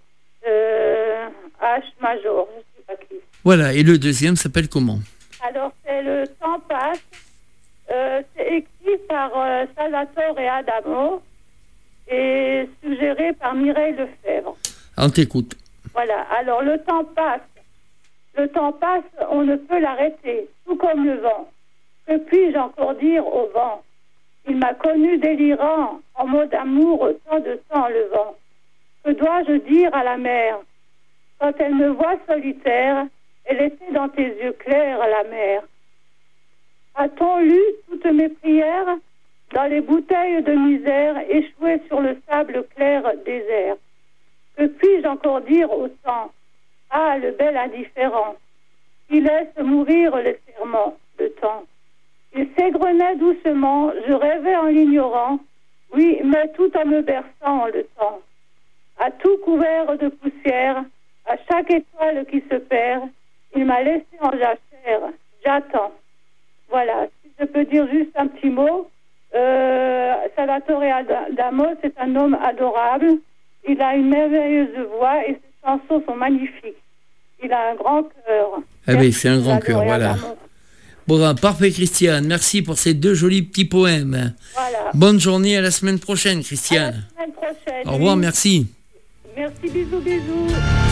H major, je ne sais pas qui. Voilà, et le deuxième s'appelle comment? Alors, c'est Le temps passe. C'est écrit par Salvatore et Adamo et suggéré par Mireille Lefebvre. On t'écoute. Voilà. Alors, le temps passe. Le temps passe, on ne peut l'arrêter, tout comme le vent. Que puis-je encore dire au vent? Il m'a connu délirant, en mot d'amour, tant de temps le vent. Que dois-je dire à la mer? Quand elle me voit solitaire, elle était dans tes yeux clairs, la mer. A-t-on lu toutes mes prières dans les bouteilles de misère échouées sur le sable clair désert? Que puis-je encore dire au temps? Ah, le bel indifférent, qui laisse mourir les serments, le temps. Il s'égrenait doucement, je rêvais en l'ignorant, oui, mais tout en me berçant le temps. À tout couvert de poussière, à chaque étoile qui se perd, il m'a laissé en jachère Salvatore, j'attends. Voilà, si je peux dire juste un petit mot. Salvatore Adamo, c'est un homme adorable. Il a une merveilleuse voix et ses chansons sont magnifiques. Il a un grand cœur. Ah oui, c'est un grand cœur, voilà. Bon, parfait, Christiane. Merci pour ces 2 jolis petits poèmes. Voilà. Bonne journée, à la semaine prochaine, Christiane. À la semaine prochaine. Au revoir, merci. Merci, bisous.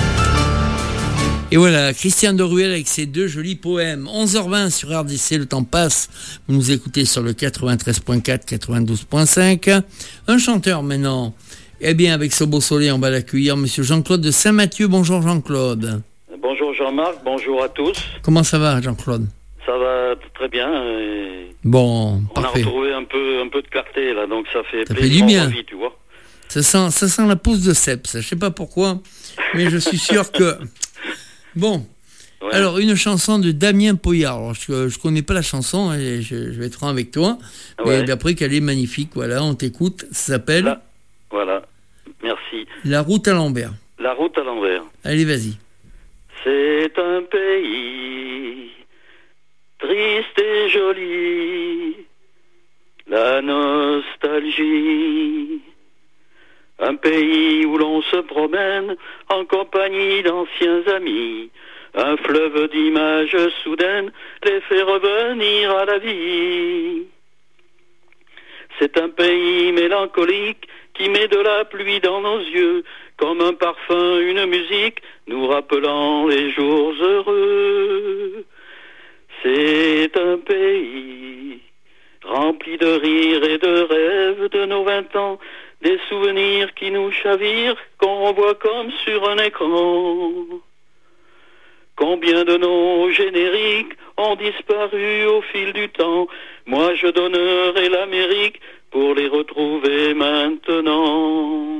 Et voilà, Christiane de Ruel avec ses 2 jolis poèmes. 11h20 sur RDC, le temps passe. Vous nous écoutez sur le 93.4, 92.5. Un chanteur maintenant. Eh bien, avec ce beau soleil, on va l'accueillir, monsieur Jean-Claude de Saint-Mathieu. Bonjour Jean-Claude. Bonjour Jean-Marc, bonjour à tous. Comment ça va, Jean-Claude? Ça va très bien. Bon, on parfait. a retrouvé un peu de clarté là, donc ça fait plaisir. Ça fait du bien. Tu vois. Ça sent la pousse de cèpe, ça. Je sais pas pourquoi, mais je suis sûr que... Bon, ouais. Alors une chanson de Damien Poyard. Alors, je connais pas la chanson, et je vais être franc avec toi, ouais. Mais d'après qu'elle est magnifique, voilà, on t'écoute. Ça s'appelle... Voilà, merci. La route à l'envers. La route à l'envers. Allez, vas-y. C'est un pays triste et joli, la nostalgie. Un pays où l'on se promène en compagnie d'anciens amis. Un fleuve d'images soudaines les fait revenir à la vie. C'est un pays mélancolique qui met de la pluie dans nos yeux, comme un parfum, une musique, nous rappelant les jours heureux. C'est un pays rempli de rires et de rêves de nos 20 ans, des souvenirs qui nous chavirent, qu'on revoit comme sur un écran. Combien de nos génériques ont disparu au fil du temps. Moi je donnerai l'Amérique pour les retrouver maintenant.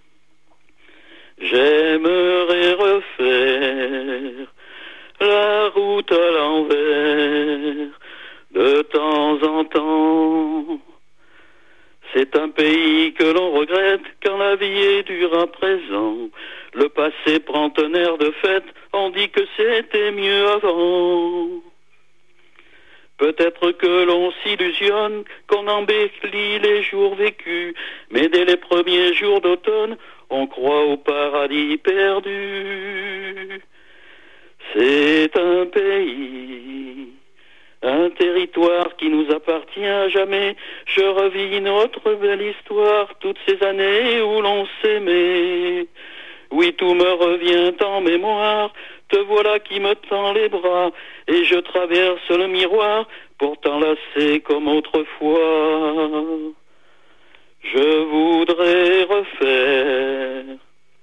J'aimerais refaire la route à l'envers de temps en temps. C'est un pays que l'on regrette quand la vie est dure à présent. Le passé prend un air de fête, on dit que c'était mieux avant. Peut-être que l'on s'illusionne, qu'on embellit les jours vécus, mais dès les premiers jours d'automne, on croit au paradis perdu. C'est un pays, un territoire qui nous appartient à jamais. Je revis notre belle histoire, toutes ces années où l'on s'aimait. Oui, tout me revient en mémoire, te voilà qui me tend les bras, et je traverse le miroir pour t'enlacer comme autrefois. Je voudrais refaire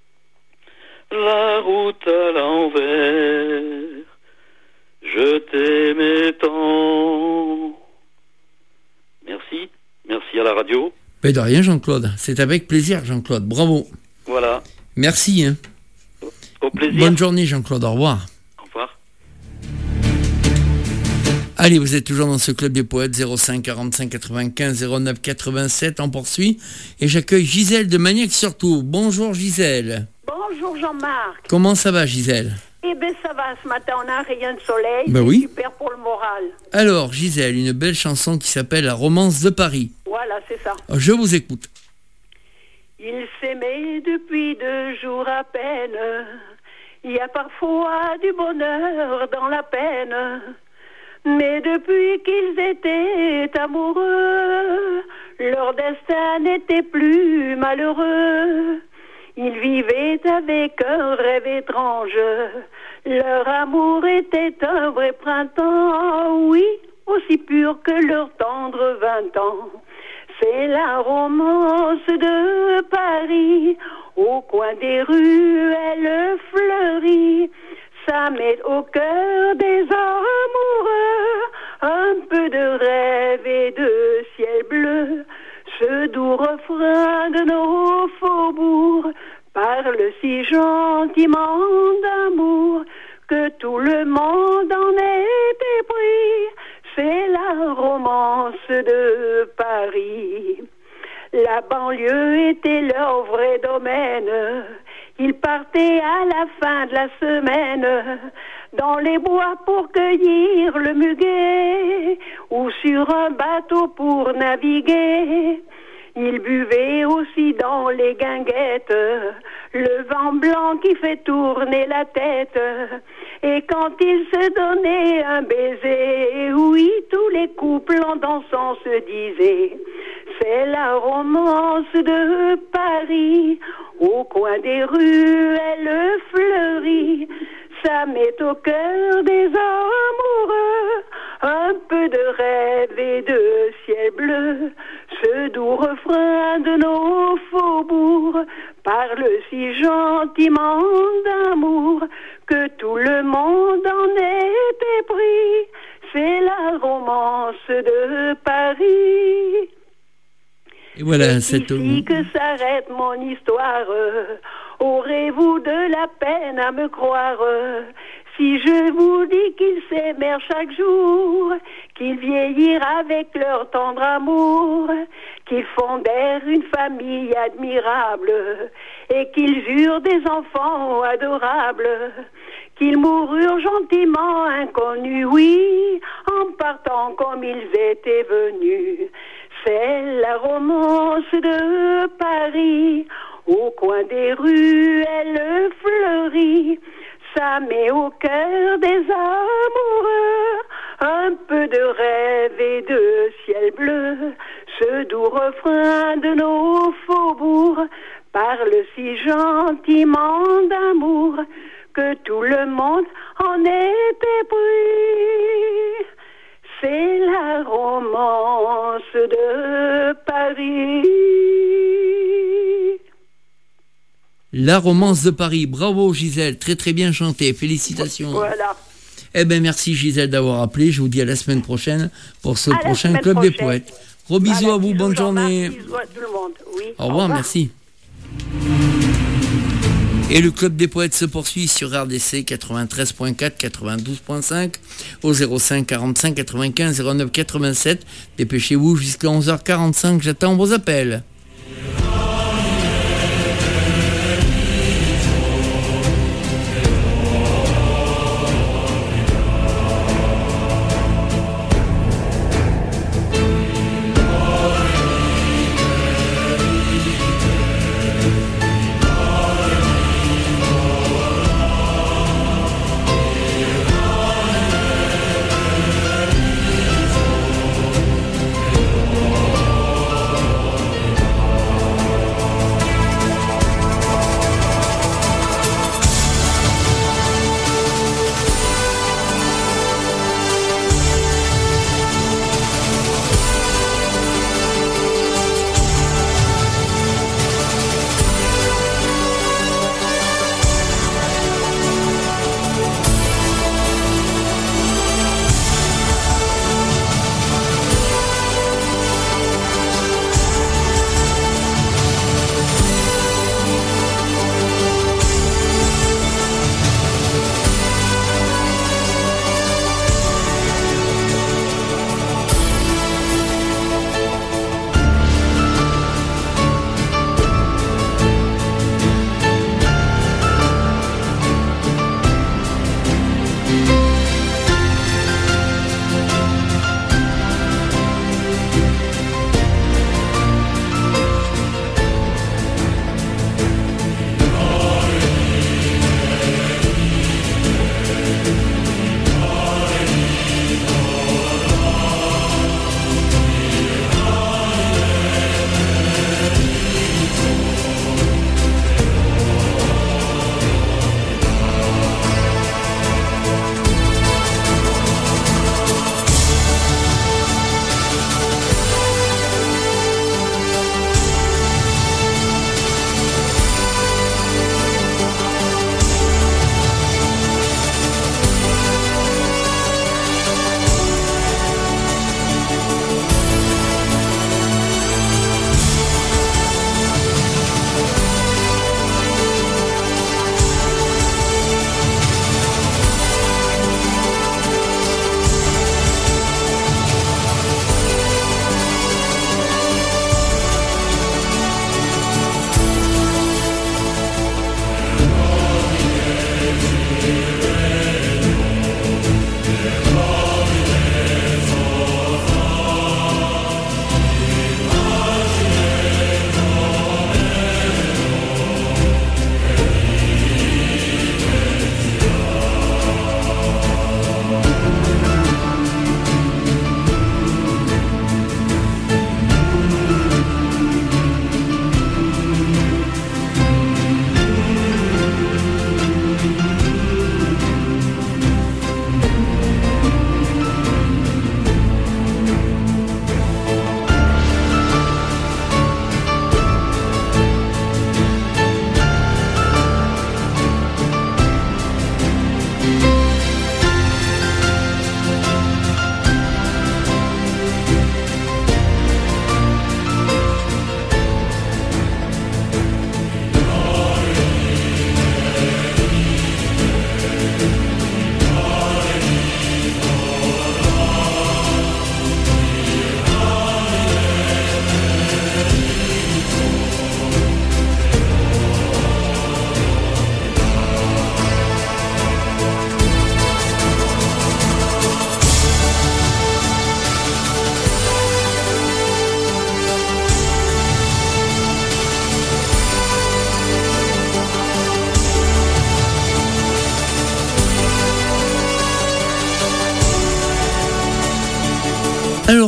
la route à l'envers, je t'aimais tant. Merci à la radio. Mais de rien, Jean-Claude, c'est avec plaisir, Jean-Claude, bravo. Voilà. Merci. Hein. Au plaisir. Bonne journée, Jean-Claude, au revoir. Au revoir. Allez, vous êtes toujours dans ce club des poètes, 05 45 95 09 87, on poursuit. Et j'accueille Gisèle de Magnac-sur-Tours. Bonjour Gisèle. Bonjour Jean-Marc. Comment ça va Gisèle? Eh bien ça va, ce matin on a un rayon de soleil, ben c'est oui. Super pour le moral. Alors Gisèle, une belle chanson qui s'appelle La romance de Paris. Voilà, c'est ça. Je vous écoute. Ils s'aimaient depuis 2 jours à peine, il y a parfois du bonheur dans la peine. Mais depuis qu'ils étaient amoureux, leur destin n'était plus malheureux. Ils vivaient avec un rêve étrange, leur amour était un vrai printemps, oui, aussi pur que leur tendre 20 ans. C'est la romance de Paris, au coin des rues elle fleurit. Ça met au cœur des amoureux un peu de rêve et de ciel bleu. Ce doux refrain de nos faubourgs parle si gentiment d'amour que tout le monde en est épris. C'est la romance de Paris. La banlieue était leur vrai domaine. Ils partaient à la fin de la semaine dans les bois pour cueillir le muguet, ou sur un bateau pour naviguer. Il buvait aussi dans les guinguettes le vent blanc qui fait tourner la tête. Et quand il se donnait un baiser, oui, tous les couples en dansant se disaient: c'est la romance de Paris, au coin des rues elle fleurit. Ça met au cœur des amoureux un peu de rêve et de ciel bleu. Ce doux refrain de nos faubourgs parle si gentiment d'amour que tout le monde en est épris. C'est la romance de Paris. Et voilà, c'est ici que s'arrête mon histoire. Aurez-vous de la peine à me croire si je vous dis qu'ils s'aimèrent chaque jour, qu'ils vieillirent avec leur tendre amour, qu'ils fondèrent une famille admirable et qu'ils eurent des enfants adorables, qu'ils moururent gentiment inconnus, oui, en partant comme ils étaient venus. C'est la romance de Paris, au coin des rues elle fleurit. Ça met au cœur des amoureux un peu de rêve et de ciel bleu. Ce doux refrain de nos faubourgs parle si gentiment d'amour que tout le monde en est épris. C'est la romance de Paris. La romance de Paris. Bravo Gisèle, très très bien chanté. Félicitations. Voilà. Eh bien merci Gisèle d'avoir appelé. Je vous dis à la semaine prochaine pour ce prochain Club des Poètes. Gros bisous à vous, bonne journée. Bisous à tout le monde. Oui. Au revoir, merci. Et le Club des Poètes se poursuit sur RDC 93.4, 92.5 au 05 45 95 09 87. Dépêchez-vous jusqu'à 11h45, j'attends vos appels.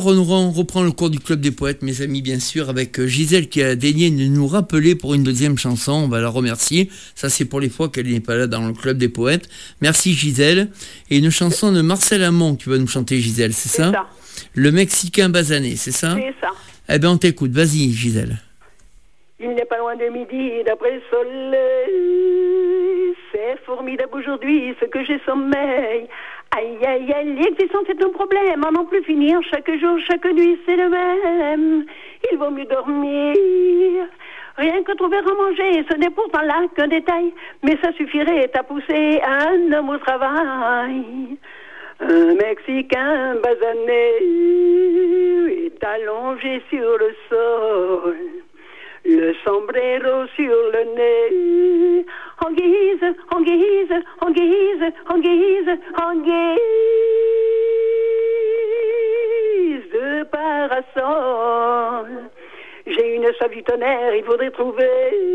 alors, on reprend le cours du Club des Poètes, mes amis, bien sûr, avec Gisèle qui a daigné de nous rappeler pour une deuxième chanson. On va la remercier. Ça, c'est pour les fois qu'elle n'est pas là dans le Club des Poètes. Merci, Gisèle. Et une chanson de Marcel Amont que tu vas nous chanter, Gisèle, c'est ça? Le Mexicain basané, c'est ça? C'est ça. Eh bien, on t'écoute. Vas-y, Gisèle. Il n'est pas loin de midi d'après le soleil. C'est formidable aujourd'hui ce que j'ai sommeil. Aïe, aïe, aïe, l'existence est un problème. À n'en plus finir, chaque jour, chaque nuit, c'est le même. Il vaut mieux dormir. Rien que trouver à manger, ce n'est pourtant là qu'un détail. Mais ça suffirait à pousser un homme au travail. Un Mexicain basané est allongé sur le sol. Le sombrero sur le nez, en guise, en guise, en guise, en guise, en guise de parasol. J'ai une soif du tonnerre, il faudrait trouver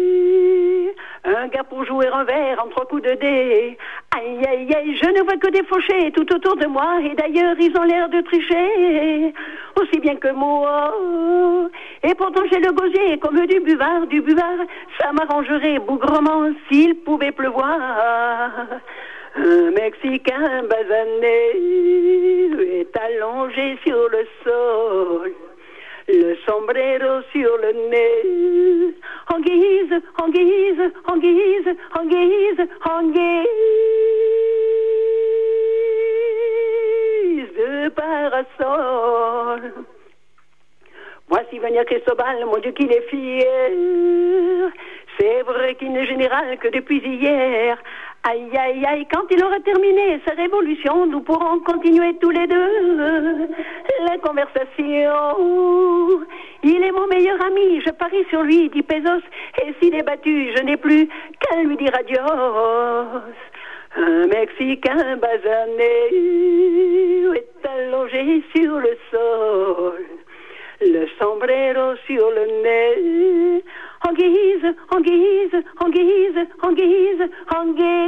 un gars pour jouer un verre en 3 coups de dés. Aïe, aïe, aïe, je ne vois que des fauchés tout autour de moi. Et d'ailleurs, ils ont l'air de tricher, aussi bien que moi. Et pourtant, j'ai le gosier comme du buvard, du buvard. Ça m'arrangerait bougrement s'il pouvait pleuvoir. Un Mexicain basané est allongé sur le sol. Le sombrero sur le nez, en guise, en guise, en guise, en guise, en guise de parasol. Voici venir Cristobal, mon Dieu qu'il est fier. C'est vrai qu'il n'est général que depuis hier. Aïe, aïe, aïe, quand il aura terminé sa révolution, nous pourrons continuer tous les deux la conversation. Il est mon meilleur ami, je parie sur lui, dit Pézos, et s'il est battu, je n'ai plus qu'à lui dire adios. Un Mexicain basané est allongé sur le sol. Le sombrero sur le nez, en guise, en guise, en guise, en guise, en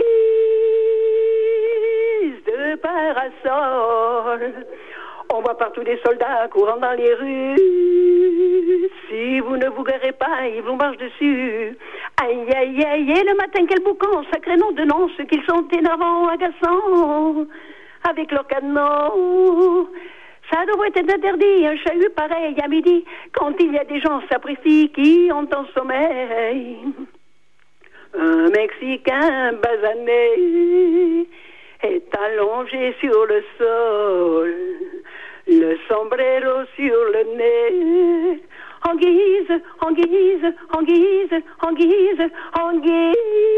guise de parasol. On voit partout des soldats courant dans les rues. Si vous ne vous garez pas, ils vous marchent dessus. Aïe, aïe, aïe, et le matin, quel boucan, sacré nom de nom, ceux qu'ils sont énervants, agaçants, avec leur canon. Ça devrait être interdit, un chahut pareil à midi, quand il y a des gens sapristi qui ont un sommeil. Un Mexicain basané est allongé sur le sol, le sombrero sur le nez, en guise, en guise, en guise, en guise, en guise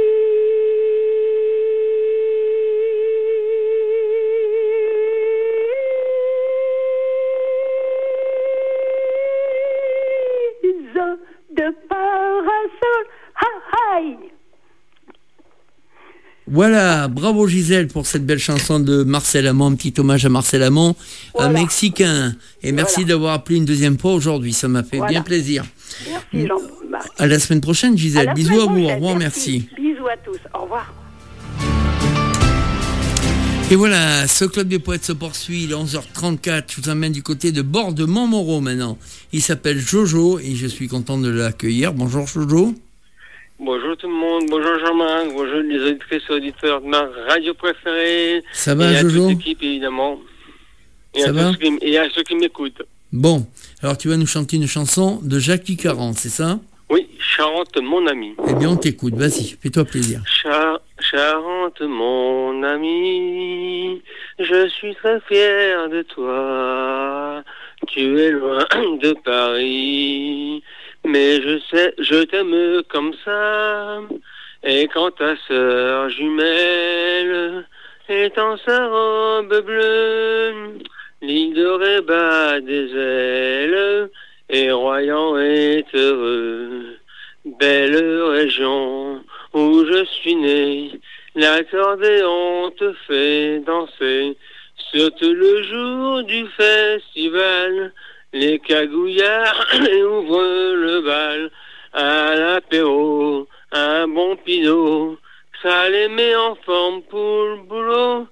de parasol. Hi. Voilà, bravo Gisèle pour cette belle chanson de Marcel Amont, un petit hommage à Marcel Amont, un Mexicain. Et merci d'avoir appelé une deuxième fois aujourd'hui, ça m'a fait bien plaisir. Merci Jean-Marc. À la semaine prochaine Gisèle, bisous à vous, au revoir, merci. Bisous à tous, au revoir. Et voilà, ce Club des Poètes se poursuit, il est 11h34, je vous emmène du côté de bord de Montmoreau maintenant. Il s'appelle Jojo et je suis content de l'accueillir. Bonjour Jojo. Bonjour tout le monde, bonjour Jean-Marc, bonjour les auditrices et auditeurs de ma radio préférée. Ça va Jojo? Et à toute l'équipe évidemment. Et à ceux qui m'écoutent. Bon, alors tu vas nous chanter une chanson de Jackie Caran, c'est ça? Oui, Charente mon ami. Eh bien on t'écoute, vas-y, fais-toi plaisir. Charente mon ami, je suis très fier de toi. Tu es loin de Paris, mais je sais, je t'aime comme ça. Et quand ta sœur jumelle est en sa robe bleue, l'île dorée bat des ailes, et Royan est heureux. Belle région où je suis né, l'accordéon te fait danser. Surtout le jour du festival, les cagouillards ouvrent le bal. À l'apéro, un bon pinot, ça les met en forme pour le boulot.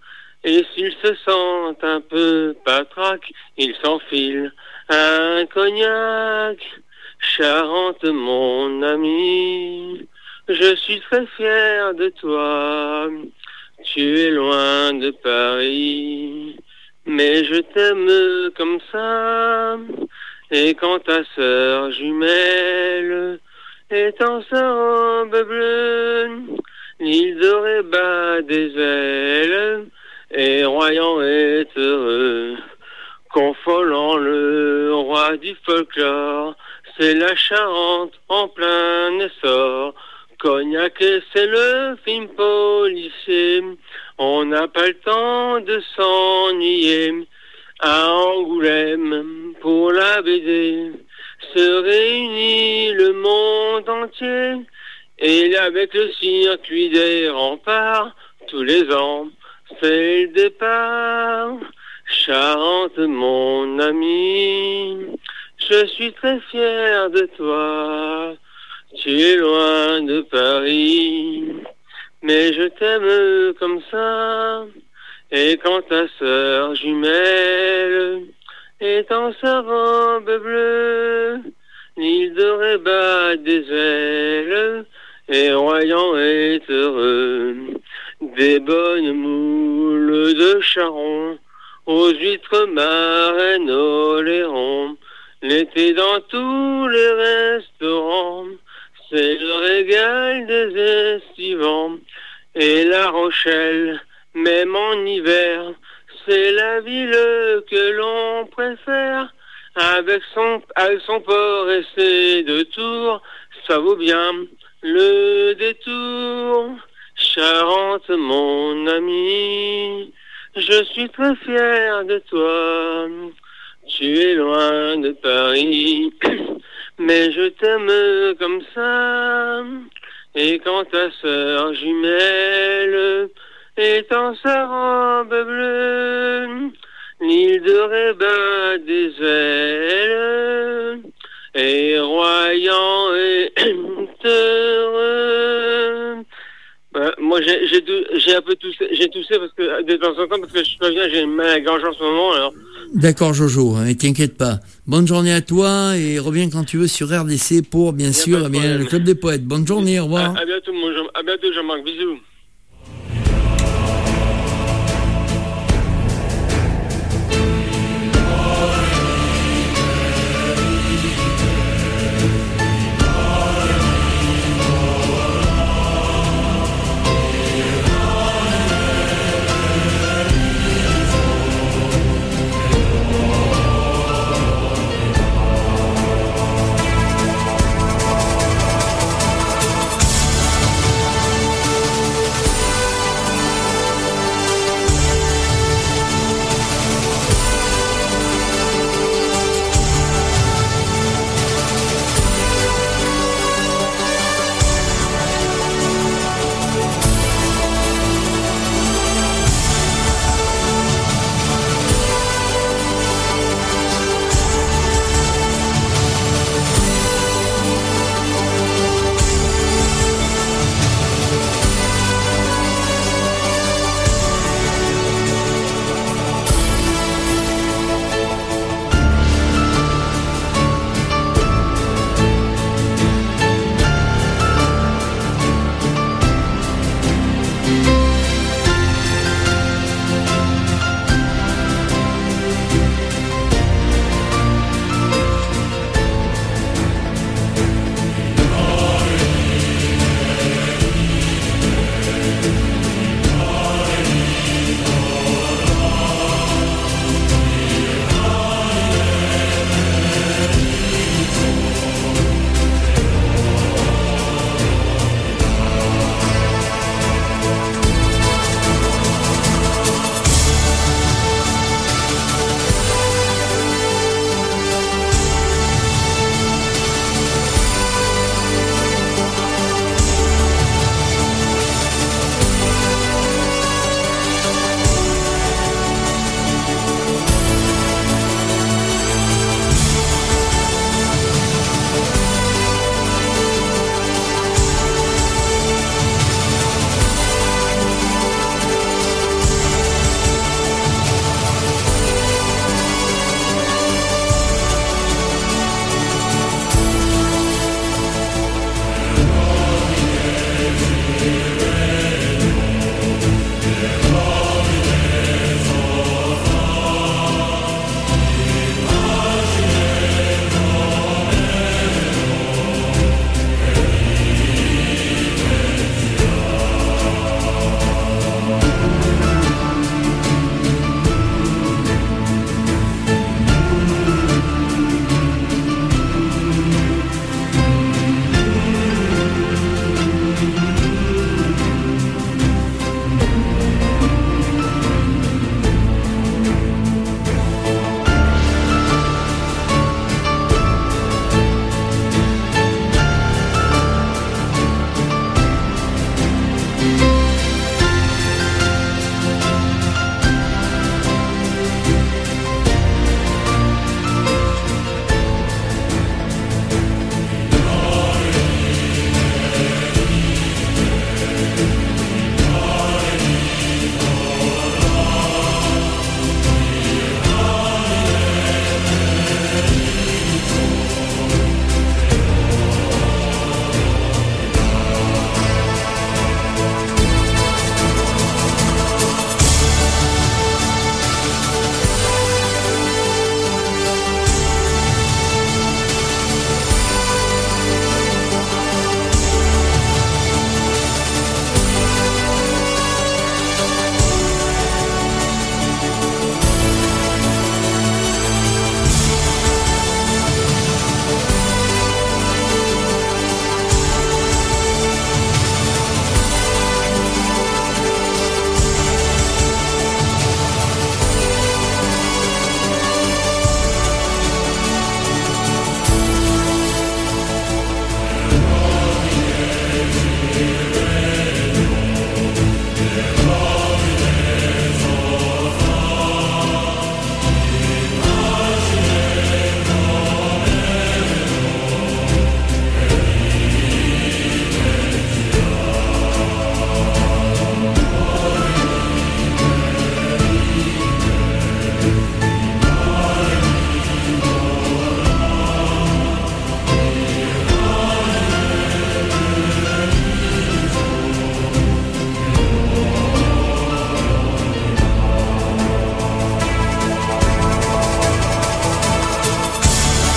Et s'ils se sentent un peu patraques, ils s'enfilent un cognac. Charente, mon ami, je suis très fier de toi. Tu es loin de Paris, mais je t'aime comme ça. Et quand ta sœur jumelle est en sa robe bleue, l'île dorée bat des ailes, et Royan est heureux. Confolant le roi du folklore, c'est la Charente en plein essor. Cognac et c'est le film policier, on n'a pas le temps de s'ennuyer. À Angoulême, pour la BD, se réunit le monde entier. Et avec le circuit des remparts, tous les ans, c'est le départ. Charente, mon ami, je suis très fier de toi. Tu es loin de Paris, mais je t'aime comme ça. Et quand ta sœur jumelle est en sa robe bleue, l'île dorée bat des ailes, et Royan est heureux. Des bonnes moules de charron, aux huîtres marraines, au lairon, l'été dans tous les restaurants, c'est le régal des estivants. Et La Rochelle, même en hiver, c'est la ville que l'on préfère. Avec son port et ses deux tours, ça vaut bien le détour. Charente, mon ami, je suis très fier de toi. Tu es loin de Paris, mais je t'aime comme ça. Et quand ta sœur jumelle est en sa robe bleue, l'île dorée bat des ailes, et Royan est heureux. Moi j'ai un peu toussé, parce que de temps en temps, parce que je suis pas bien, j'ai une mal à la gorge en ce moment, alors. D'accord Jojo, hein, et t'inquiète pas. Bonne journée à toi et reviens quand tu veux sur RDC pour bien sûr le Club des Poètes. Bonne journée, au revoir. À bientôt Jean-Marc, bisous.